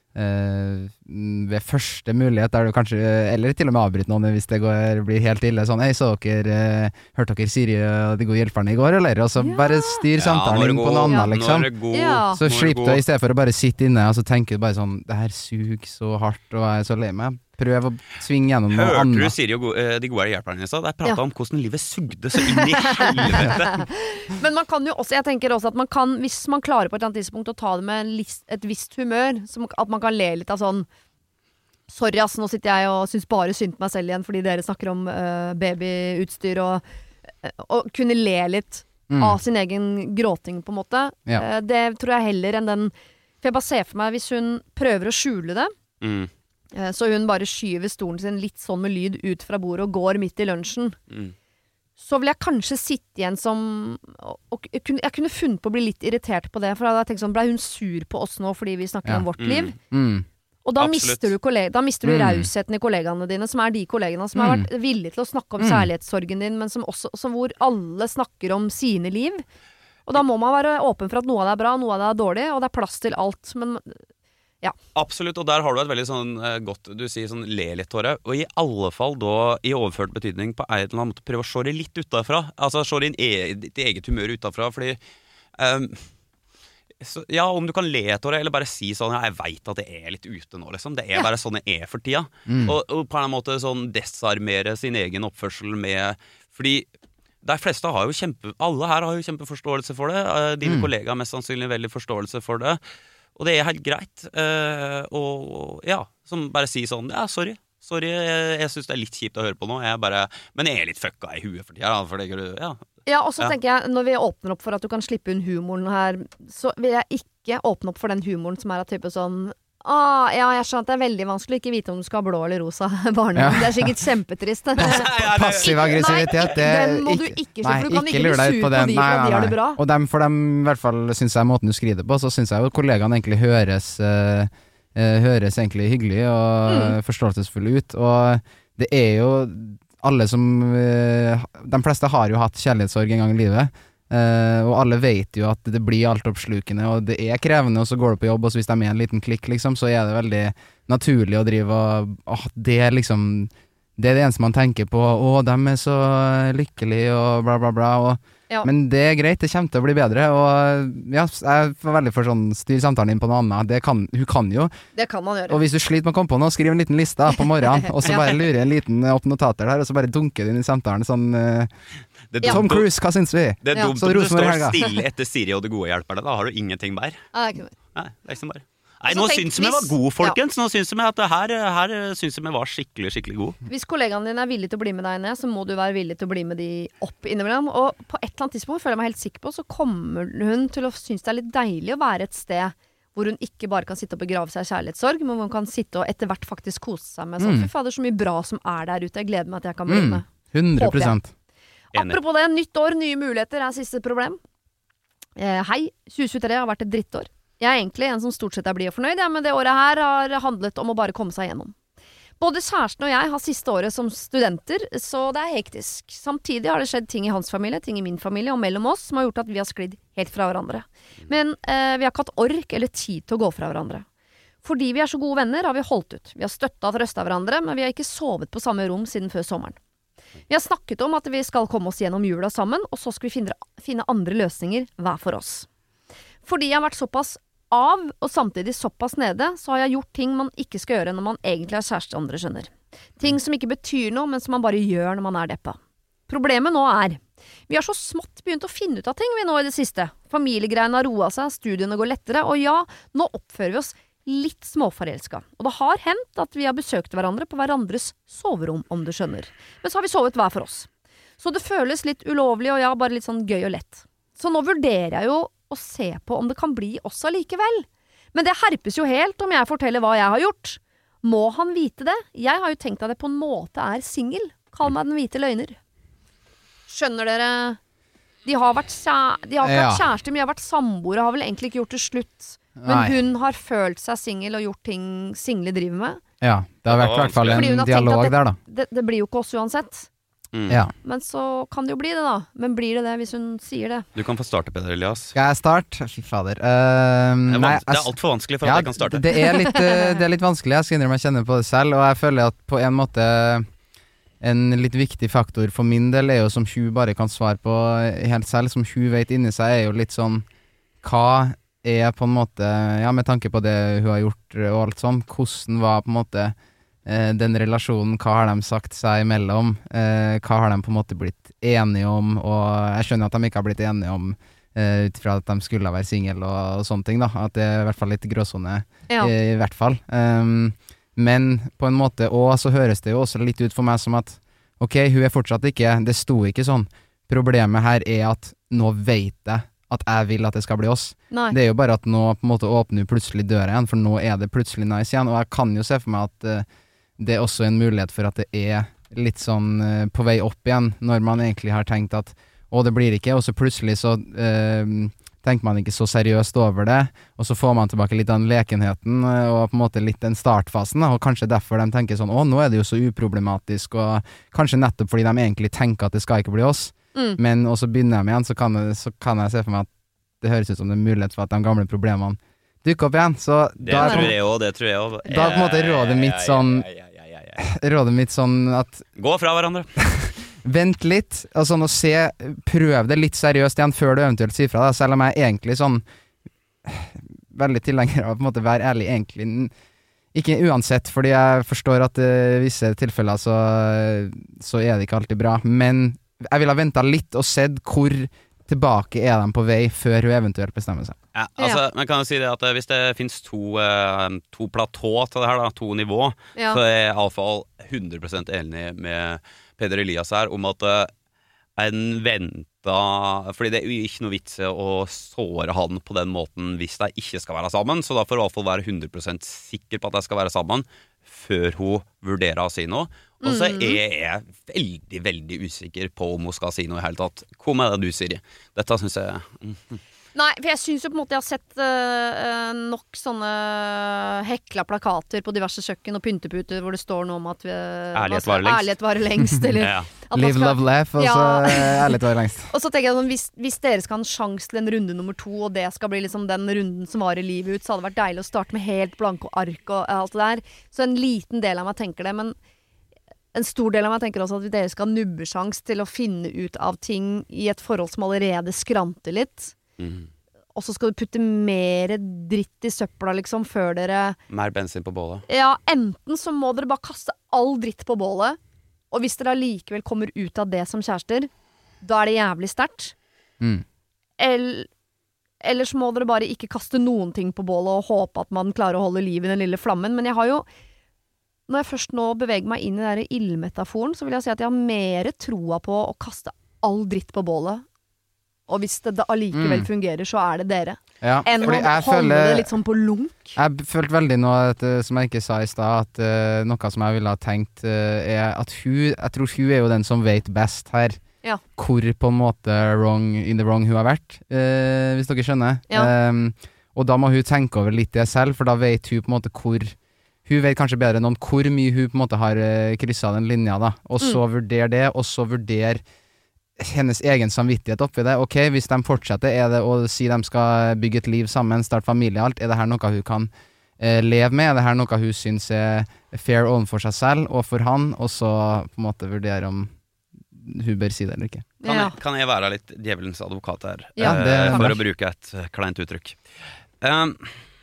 uh, ved første mulighet der du kanskje, eller til og med avbryte noen hvis det går, blir helt ille, sånn, hei, så dere, uh, hørte dere Siri og de gode hjelperne i går, eller? Og så ja. bare styr samtalen ja, inn på noe annet, ja. liksom. Ja. Så slipp du i stedet for å bare sitte inne, og så tenker du bare sånn, det her suger så hardt, og jeg er så lei meg. Prøv å svinge gjennom noe Hørte annet. Hørte du Siri og go- de gode hjelperne i stad? Jeg pratet ja. om hvordan livet sugde så inn i helvete. Men man kan jo også, jeg tenker også at man kan, hvis man klarer på et eller annet tidspunkt å ta det med list, et visst humør, så at man kan le litt av sånn, sorry ass, nå sitter jeg og synes bare synd på meg selv igjen, fordi dere snakker om uh, babyutstyr, og, og kunne le litt mm. av sin egen gråting på en måte. Ja. Uh, det tror jeg heller enn den, for jeg bare ser for meg hvis hun prøver å skjule det, mm. så hun bare skyver stolen sin litt sånn med lyd ut fra bordet og går midt i lunsjen. Mm. Så vil jeg kanskje sitte igjen som og, og, jeg, kunne, jeg kunne funnet på å bli litt irritert på det, for da hadde jeg tenkt sånn, ble hun sur på oss nå fordi vi snakker ja. om vårt mm. liv? Mm. Og da Absolutt. mister du, kollega, da mister du mm. rausheten i kollegaene dine, som er de kollegene som mm. har vært villige til å snakke om mm. kjærlighetssorgen din, men som også, som hvor alle snakker om sine liv. Og da må man være åpen for at noe av det er bra, noe av det er dårlig, og det er plass til alt. Men ja. Absolutt, og der har du et veldig sånn uh, godt, du sier sånn le litt, Tore. Og i alle fall da, i overført betydning på en eller annen måte, prøve å se det litt utenfra. Altså se din e ditt eget humør utenfra, fordi um, så, ja, om du kan le, Tore, eller bare si sånn, ja, jeg vet at det er litt ute nå, liksom. Det er ja. Bare sånn det er for tida. Mm. Og, og på en måte sånn desarmere sin egen oppførsel med, fordi de fleste har jo kjempe, alle her har jo kjempeforståelse for det. Uh, dine mm. kollegaer mest sannsynlig veldig forståelse for det. Og det er helt greit, uh, og ja, som bare sier sånn, ja, sorry, sorry, jeg, jeg synes det er litt kjipt å høre på nå, jeg bare, men jeg er litt fucka i huet for tida, for det gjør du, ja. Ja, og så ja. tenker jeg, når vi åpner opp for at du kan slippe inn humoren her, så vil jeg ikke åpne opp for den humoren som er av type sånn, ah, ja, jeg skjønner at det er veldig vanskelig å ikke vite om du skal ha blå eller rosa barne. Ja. Det er sikkert kjempetrist. Passiv aggressivitet, det den må du ikke se, for du kan ikke bli sur på de, for at de har det bra. Og dem, for dem, i hvert fall, synes jeg måten du skriver på, så synes jeg jo kollegaene egentlig høres, uh, uh, høres egentlig hyggelig og mm. forståelsesfulle ut. Og det er jo alle som, uh, de fleste har jo hatt kjærlighetssorg en gang i livet. Uh, og alle vet jo at det blir alt oppslukende, og det er krevende, og så går du på jobb, og så hvis de er en liten klikk, liksom, så er det veldig naturlig å drive og åh, det er liksom det er det eneste man tenker på, å, de er så lykkelige og bla bla bla, og, ja. Men det er greit, det kommer til å bli bedre, og ja, jeg var veldig for sånn styr samtalen inn på noe annet, det kan, hun kan jo det kan man gjøre. Og hvis du sliter med å komme på noe, skriv en liten liste på morgenen, og så bare lurer en liten opp notater der, og så bare dunker det inn i samtalen sånn uh, Tom Cruise, hva synes vi? Det er dumt om du står stille etter Siri og det gode hjelper deg, da har du ingenting mer. Nei, det er ikke mer. Nei, det er ikke mer. Nei, nå syns vi var god, folkens. Ja. Nå syns vi at det her, her syns vi var skikkelig, skikkelig god. Hvis kollegaene dine er villige til å bli med deg ned, så må du være villig til å bli med de opp innimellom. Og på et eller annet tidspunkt, føler jeg meg helt sikker på, så kommer hun til å synes det er litt deilig å være et sted hvor hun ikke bare kan sitte og begrave seg i kjærlighetssorg, men hvor hun kan sitte og etter hvert faktisk kose seg med sånn, mm. fy fader, så mye bra som er der ute. Jeg gleder meg at jeg kan bli med. Mm. hundre prosent. Apropos det, nytt år, nye muligheter er siste problem. Eh, hei, tjue tjuetre har vært et drittår. Jeg er egentlig en som stort sett er blid og fornøyd, ja, men det året her har handlet om å bare komme seg gjennom. Både kjæresten og jeg har siste året som studenter, så det er hektisk. Samtidig har det skjedd ting i hans familie, ting i min familie og mellom oss som har gjort at vi har sklidd helt fra hverandre. Men eh, vi har ikke hatt ork eller tid til å gå fra hverandre. Fordi vi er så gode venner har vi holdt ut. Vi har støttet og trøstet hverandre, men vi har ikke sovet på samme rom siden før sommeren. Vi har snakket om at vi skal komme oss gjennom jula sammen, og så skal vi finne, finne andre løsninger hver for oss. Fordi jeg har vært såpass av, og samtidig såpass nede, så har jeg gjort ting man ikke skal gjøre når man egentlig er kjæreste andre skjønner. Ting som ikke betyr noe, men som man bare gjør når man er deppa. Problemet nå er, vi har så smått begynt å finne ut av ting vi nå i det siste. Familiegreiene har roet seg, studiene går lettere, og ja, nå oppfører vi oss litt småforelsket. Og det har hendt at vi har besøkt hverandre på hverandres soverom, om du skjønner. Men så har vi sovet hver for oss. Så det føles litt ulovlig, og ja, bare litt sånn gøy og lett. Så nå vurderer jeg jo å se på om det kan bli oss allikevel. Men det herpes jo helt om jeg forteller hva jeg har gjort. Må han vite det? Jeg har jo tenkt at det på en måte er single. Kall meg den hvite løgner. Skjønner dere? De har vært, kjæ- de har ikke vært kjærester, men de har vært samboere, har vel egentlig ikke gjort det slutt. Men Nei. Hun har følt seg single og gjort ting single driver med. Ja, det har vært i hvert fall en dialog det, der da. Det, det blir jo ikke oss uansett. Mm. Ja. Men så kan det jo bli det da. Men blir det det hvis hun sier det? Du kan få starte, Peder Elias. Skal jeg starte? Fy fader. Uh, det, er nei, det er alt for vanskelig for ja, at jeg kan starte. Det er litt, det er litt vanskelig. Jeg skal innrømme jeg kjenner på det selv, og jeg føler at på en måte en litt viktig faktor for min del er jo som hun bare kan svare på helt selv, som hun vet inni seg, er jo litt sånn hva er på en måte, ja, med tanke på det hun har gjort og alt sånn, hvordan var på en måte eh, den relasjonen, hva har de sagt seg imellom, eh, hva har de på en måte blitt enige om, og jeg skjønner at de ikke har blitt enige om eh, ut fra at de skulle være single og, og sånne ting da, at det er i hvert fall litt gråsone ja. i, i hvert fall. Um, men på en måte, og så høres det jo også litt ut for meg som at ok, hun er fortsatt ikke, det sto ikke sånn, problemet her er at nå vet jeg at jeg vil at det skal bli oss. Nei. Det er jo bare at nå på en måte åpner plutselig døra igjen, for nå er det plutselig nice igjen, og jeg kan jo se for meg at uh, det er også en mulighet for at det er litt sånn uh, på vei opp igjen, når man egentlig har tenkt at å, det blir ikke, og så plutselig så uh, tenker man ikke så seriøst over det, og så får man tilbake litt av den lekenheten, uh, og på en måte litt den startfasen, da, og kanskje derfor de tenker sånn, å, nå er det jo så uproblematisk, og kanskje nettopp fordi de egentlig tenker at det skal ikke bli oss, Mm. Men også begynner de igjen, så kan, jeg, så kan jeg se for meg at det høres ut som det er mulighet for at de gamle problemene dukker opp igjen. Så det da, tror jeg også, det tror jeg også. Da er på en måte rådet mitt sånn Rådet mitt sånn at gå fra hverandre. Vent litt, og sånn å se, prøv det litt seriøst igjen før du eventuelt sier fra, da. Selv om jeg er egentlig sånn veldig tilhenger av på en måte være ærlig, egentlig ikke uansett, fordi jeg forstår at i uh, visse tilfeller så, så er det ikke alltid bra, men jeg vil ha ventet litt og sett hvor tilbake er de på vei før hun eventuelt bestemmer seg. Ja, altså, man kan jo si det at hvis det finnes to, uh, to platå til det her, da, to nivå, ja. Så er jeg i alle fall hundre prosent enig med Peder Elias her om at uh, en venta, fordi det er jo ikke noe vits å såre han på den måten hvis de ikke skal være sammen, så da får du i hvert fall være hundre prosent sikker på at de skal være sammen før hun vurderer å si noe. Og så er jeg veldig, veldig usikker på om hun skal si noe i hele tatt. Hva med det du, Siri? Dette synes jeg... Mm. Nei, for jeg synes jo på en måte jeg har sett uh, nok sånne hekla plakater på diverse kjøkken og pynteputer hvor det står noe om at vi, ærlighet varer lengst. Ærlighet varer lengst eller ja. Live, skal, love, laugh, og så ja. Ærlighet varer lengst. Og så tenker jeg sånn, hvis, hvis dere skal ha en sjans til en runde nummer to, og det skal bli liksom den runden som varer livet ut, så hadde det vært deilig å starte med helt blanke ark og alt det der. Så en liten del av meg tenker det, men en stor del av meg tenker også at dere skal ha nubbesjans til å finne ut av ting i et forhold som allerede skranter litt. Mm. Og så skal du putte mer dritt i søpla liksom før dere mer bensin på bålet. Ja, enten så må dere bare kaste all dritt på bålet, og hvis dere allikevel kommer ut av det som kjærester, da er det jævlig sterkt. Mm. Eller, eller så må dere bare ikke kaste noen ting på bålet og håpe at man klarer å holde liv i den lille flammen. Men jeg har jo, når jeg først nå beveger meg inn i den der ildmetaforen, så vil jeg si at jeg har mer troa på å kaste all dritt på bålet. Og hvis det allikevel mm. fungerer, så er det dere. Ja, enn å holde føler, det litt sånn på lunk. Jeg følte veldig nå, at, som jeg ikke sa i sted, at uh, noe som jeg ville ha tenkt, uh, er at hun, jeg tror hun er jo den som vet best her, ja. Hvor på en måte wrong, in the wrong hun har vært, uh, hvis dere skjønner. Ja. Um, og da må hun tenke over litt det selv, for da vet hun på en måte hvor, hun vet kanskje bedre enn noen hvor mye hun på en måte har uh, krysset den linja da, og så mm. vurder det, og så vurder hennes egen samvittighet oppi det. Ok, hvis de fortsetter, er det å si de skal bygge et liv sammen, starte familie og alt, er det her noe hun kan eh, leve med? Er det her noe hun synes er fair overfor seg selv og for han, og så på en måte vurdere om hun bør si det eller ikke. Kan jeg, kan jeg være litt djevelens advokat her? Ja, det eh, for å bruke et kleint uttrykk. Um,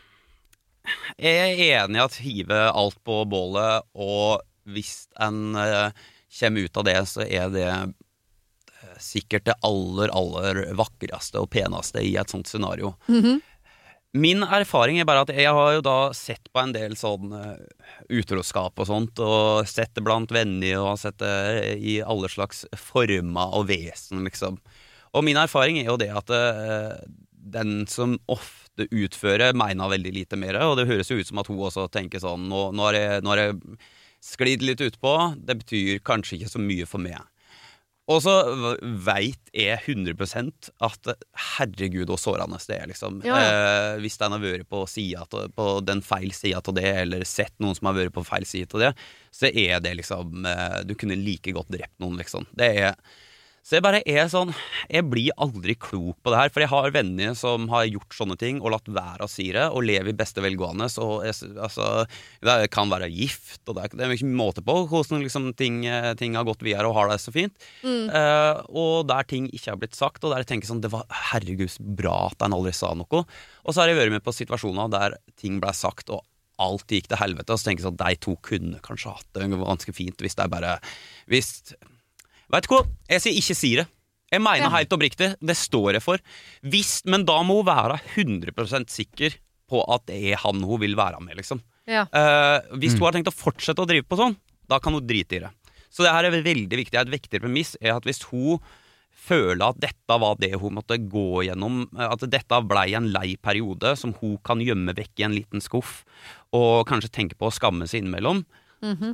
jeg er enig i at hive alt på bålet, og hvis en uh, kommer ut av det, så er det sikkert det aller, aller vakreste og peneste i et sånt scenario. Mm-hmm. Min erfaring er bare at jeg har jo da sett på en del sånn utroskap og sånt, og sett det blant venner, og sett det i alle slags former og vesen, liksom. Og min erfaring er jo det at uh, den som ofte utfører mener veldig lite mer, og det høres jo ut som at hun også tenker sånn, nå, nå har jeg, nå har jeg sklidd litt ut på, det betyr kanskje ikke så mye for meg. Og så vet jeg hundre prosent at herregud og sårende det er liksom. Ja. Eh, hvis den har vært på, siden, på den feil siden til det, eller sett noen som har vært på feil side til det, så er det liksom, eh, du kunne like godt drept noen liksom. Det er, så jeg bare er sånn, jeg blir aldri klok på det her, for jeg har venner som har gjort sånne ting, og latt være å si det, og lever i beste velgående, så jeg, altså, det kan være gift, og det er, det er ikke måte på hvordan liksom, ting, ting har gått videre og har det så fint. Mm. Uh, og der ting ikke har blitt sagt, og der jeg tenker sånn, det var herregud bra at den aldri sa noe. Og så har jeg vært med på situasjoner der ting ble sagt, og alt gikk til helvete, og så tenker jeg sånn, de to kunne kanskje hatt det ganske fint, hvis det er bare, hvis... Vet du hva? Jeg sier ikke si det. Jeg mener ja. Helt oppriktig, det står jeg for. Hvis, men da må hun være hundre prosent sikker på at det er han hun vil være med, liksom. Ja. Uh, hvis Mm. hun har tenkt å fortsette å drive på sånn, da kan hun drite i det. Så det her er veldig viktig. Et viktig premiss er at hvis hun føler at dette var det hun måtte gå gjennom, at dette ble en lei periode som hun kan gjemme vekk i en liten skuff, og kanskje tenke på å skamme seg innimellom, Mhm.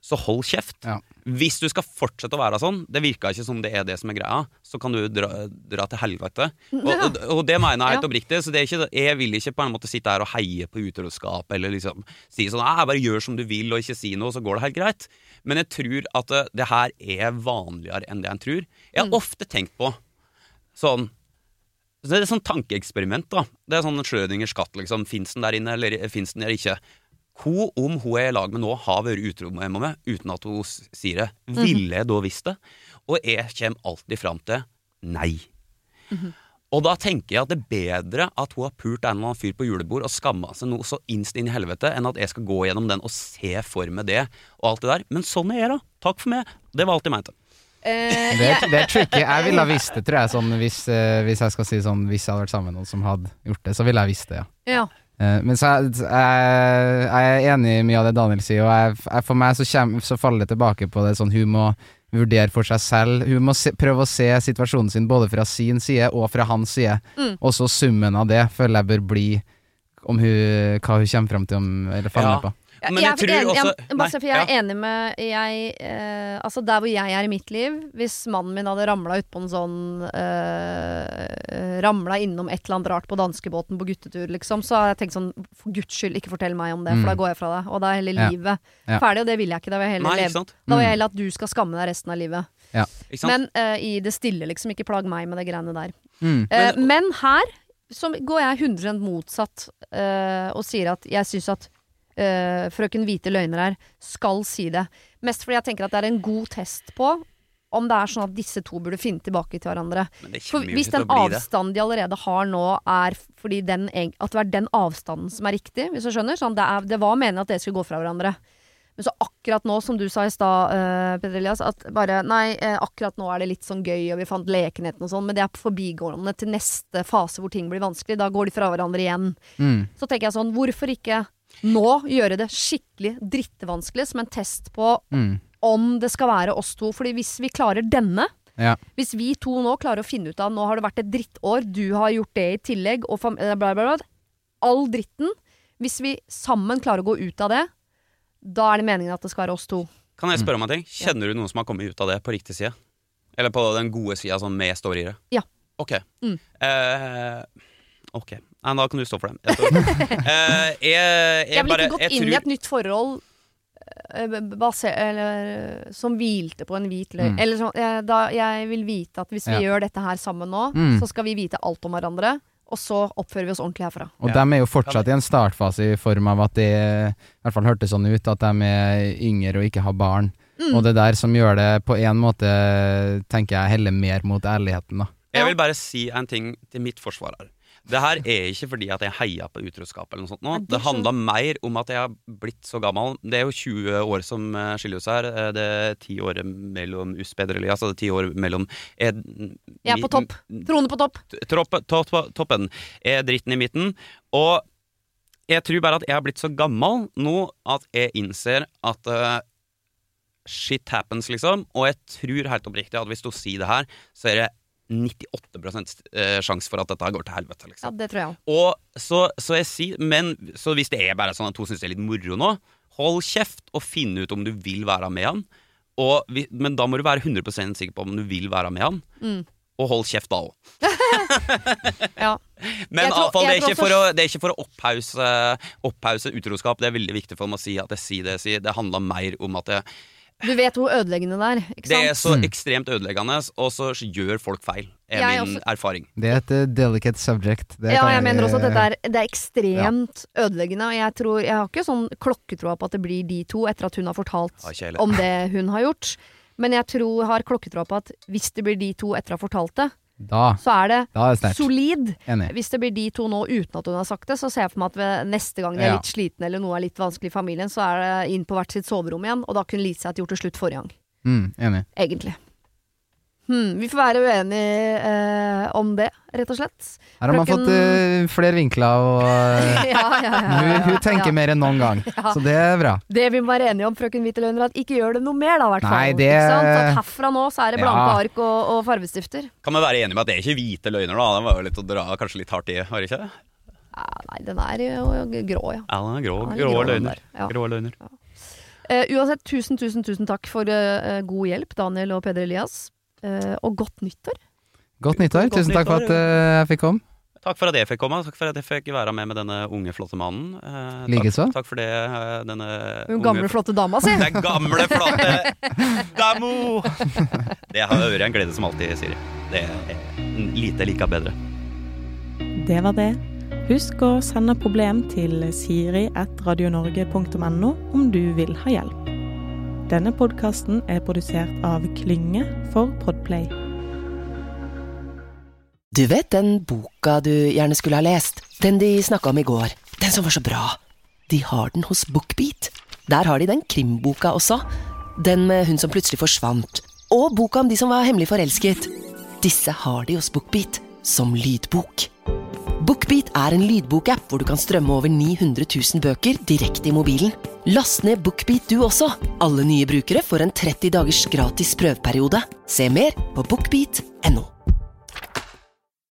så hold kjeft. Ja. Hvis du skal fortsette å være sånn, det virker ikke som det er det som er greia, så kan du dra, dra til helvete. Og, og, og det mener jeg helt oppriktig, så det er ikke, jeg vil ikke på en måte sitte her og heie på utroskap, eller liksom si sånn, «Nei, bare gjør som du vil og ikke si noe, så går det helt greit». Men jeg tror at det, det her er vanligere enn det jeg tror. Jeg har ofte tenkt på sånn, det er sånn tankeeksperiment da. Det er sånn Schrödingers katt liksom, finnes den der inne eller finnes den der ikke? Hvor om hun er i lag med nå har vært utro med meg uten at hun sier det, ville jeg da visst det? Og jeg kommer alltid frem til nei. Mm-hmm. Og da tenker jeg at det er bedre at hun har pult en eller annen fyr på julebord og skammet seg noe så innst inn i helvete, enn at jeg skal gå gjennom den og se for meg det og alt det der. Men sånn er jeg da. Takk for meg. Det var alt jeg mente. Uh, det, er, det er tricky. Jeg ville ha visst det, tror jeg, sånn, hvis, uh, hvis jeg skal si sånn, hvis jeg hadde vært sammen med noen som hadde gjort det, så ville jeg visst det, ja. Ja. Uh, men så jeg, jeg, jeg er enig i mye av det Daniel sier, og jeg, jeg, for meg så, kommer, så faller det tilbake på det sånn, hun må vurdere for seg selv, hun må se, prøve å se situasjonen sin både fra sin side og fra hans side, mm. og så summen av det føler jeg bør bli om hun, hva hun kommer frem til om, eller faller ja. på. Men jeg, jeg tror enig, også jeg, bare for jeg er ja. enig med jeg, eh, altså der hvor jeg er i mitt liv, hvis mannen min hadde ramlet ut på en sånn eh, ramlet innom et eller annet rart på danskebåten på guttetur liksom, så har jeg tenkt sånn, for Guds skyld ikke fortell meg om det, mm. for da går jeg fra det, og da er hele ja. livet ja. ferdig, og det vil jeg ikke, da vil jeg heller Nei, leve da vil jeg heller at du skal skamme deg resten av livet ja. men eh, i det stille liksom, ikke plag meg med det greiene der mm. eh, men, men her så går jeg hundre prosent motsatt eh, og sier at jeg synes at Uh, frøken hvite løgner her skal si det. Mest fordi jeg tenker at det er en god test på om det er sånn at disse to burde finne tilbake til hverandre. For hvis den avstanden de allerede har nå er fordi den, at det er den avstanden som er riktig, hvis du skjønner, sånn, det, er, det var meningen at det skulle gå fra hverandre. Men så akkurat nå, som du sa i stad, uh, Petter Elias, at bare, nei, uh, akkurat nå er det litt sånn gøy, og vi fant lekenheten og sånn, men det er forbigående til neste fase hvor ting blir vanskelig. Da går de fra hverandre igjen. Mm. Så tenker jeg sånn, hvorfor ikke nå gjøre det skikkelig drittevanskelig som en test på mm. om det skal være oss to, fordi hvis vi klarer denne ja. hvis vi to nå klarer å finne ut av nå har det vært et drittår, du har gjort det i tillegg og bla bla bla, all dritten, hvis vi sammen klarer å gå ut av det, da er det meningen at det skal være oss to. Kan jeg spørre om en ting? Kjenner du noen som har kommet ut av det på riktig side? Eller på den gode siden som med står i det? Ja. Ok mm. eh, Ok, Nei, da kan du stå for dem. Jeg, uh, jeg, jeg, jeg vil bare, ikke gått jeg inn tror... i et nytt forhold uh, baser, eller, som hvilte på en hvit løgn. Mm. Eller sånn, jeg, da, jeg vil vite at hvis vi ja. gjør dette her sammen nå, mm. så skal vi vite alt om hverandre, og så oppfører vi oss ordentlig herfra. Og ja. de er jo fortsatt i en startfase i form av at de i hvert fall hørte sånn ut, at de er yngre og ikke har barn. Mm. Og det der som gjør det på en måte, tenker jeg, heller mer mot ærligheten da. Jeg vil bare si en ting til mitt forsvar her. Det her er ikke fordi at jeg heier på utroskap eller noe sånt nå. Det handler mer om at jeg har blitt så gammel. Det er jo tjue år som skiller oss her. Det er ti år mellom oss, Petter Elias, altså det er ti år mellom er, Jeg er på topp. Trone på topp. Tropp, topp, toppen er dritten i midten. Og jeg tror bare at jeg har blitt så gammel nå at jeg innser at uh, shit happens liksom. Og jeg tror helt oppriktig at hvis du sier det her, så er det nittiåtte prosent sjanse for at dette går til helvete liksom. Ja, det tror jeg. Og så, så jeg sier, men så hvis det er bare sånn at hun synes det er litt moro nå, hold kjeft og finne ut om du vil være med han. Og vi, men da må du være hundre prosent sikker på om du vil være med han. Mm. Og hold kjeft da også. Ja. Men tror, fall, det, er ikke for å, det er ikke for å opphause, opphause utroskap. Det er veldig viktig for meg å si at jeg sier det jeg sier. Det handler mer om at jeg Du vet hvor ødeleggende det er, ikke sant? Det er så mm. ekstremt ødeleggende, og så gjør folk feil, er jeg min også, erfaring. Det er et uh, delicate subject. Det ja, jeg, jeg mener også at dette er, det er ekstremt ja. ødeleggende, og jeg tror, jeg har ikke sånn klokketroa på at det blir de to, etter at hun har fortalt om det hun har gjort. Men jeg tror, jeg har klokketroa på at hvis det blir de to etter å ha fortalt det, Da, så er det, da er det solid. Enig. Hvis det blir de to nå uten at hun har sagt det, så ser jeg for meg at ved neste gang de er Ja. litt sliten eller noe er litt vanskelig i familien, så er det inn på hvert sitt soverom igjen, og da kunne Lise ha gjort det slutt forrige gang. Mm, enig. Egentlig. Hmm, vi får være uenige eh, om det, rett og slett. Her har man Frøken... fått uh, flere vinkler, og uh, ja, ja, ja, ja, hun, hun tenker ja. mer enn noen gang, Ja. så det er bra. Det vi må være enige om, frøken Hvite Løgner, at ikke gjør det noe mer da, i hvert fall. Nei, det- Ikke sant? At herfra nå så er det blanke Ja. ark og, og farvestifter. Kan man være enig med at det er ikke hvite løgner da? Det var jo litt å dra kanskje litt hardt i, var det ikke det? Ja, nei, den er jo grå, ja. Ja, den er grå, Ja, den er grå, grå, den løgner. der. Ja. Grå løgner. Uh, uansett, tusen, tusen, tusen takk for uh, god hjelp, Daniel og Peder Elias. Uh, og godt nyttår. Godt nyttår. Godt tusen takk for at uh, jeg fikk komme. Takk for at jeg fikk komme, takk for at jeg fikk være med med denne unge, flotte mannen. Uh, Likeså. Takk, takk for det, uh, denne Den gamle, unge, flotte dama, si. Den gamle, flotte damo! Det har vært en glede som alltid, Siri. Det er lite like bedre. Det var det. Husk å sende problem til siri at radionorge punktum no om du vil ha hjelp. Denne podcasten er produsert av Klynge for Podplay. Du vet den boka du gjerne skulle ha lest? Den de snakket om i går. Den som var så bra. De har den hos BookBeat. Der har de den krimboka også. Den med hun som plutselig forsvant. Og boka om de som var hemmelig forelsket. Disse har de hos BookBeat som lydbok. BookBeat er en lydbokapp hvor du kan strømme over ni hundre tusen bøker direkte i mobilen. Last ned BookBeat du også. Alle nye brukere får en tretti dagers gratis prøveperiode. Se mer på bookbeat punktum no.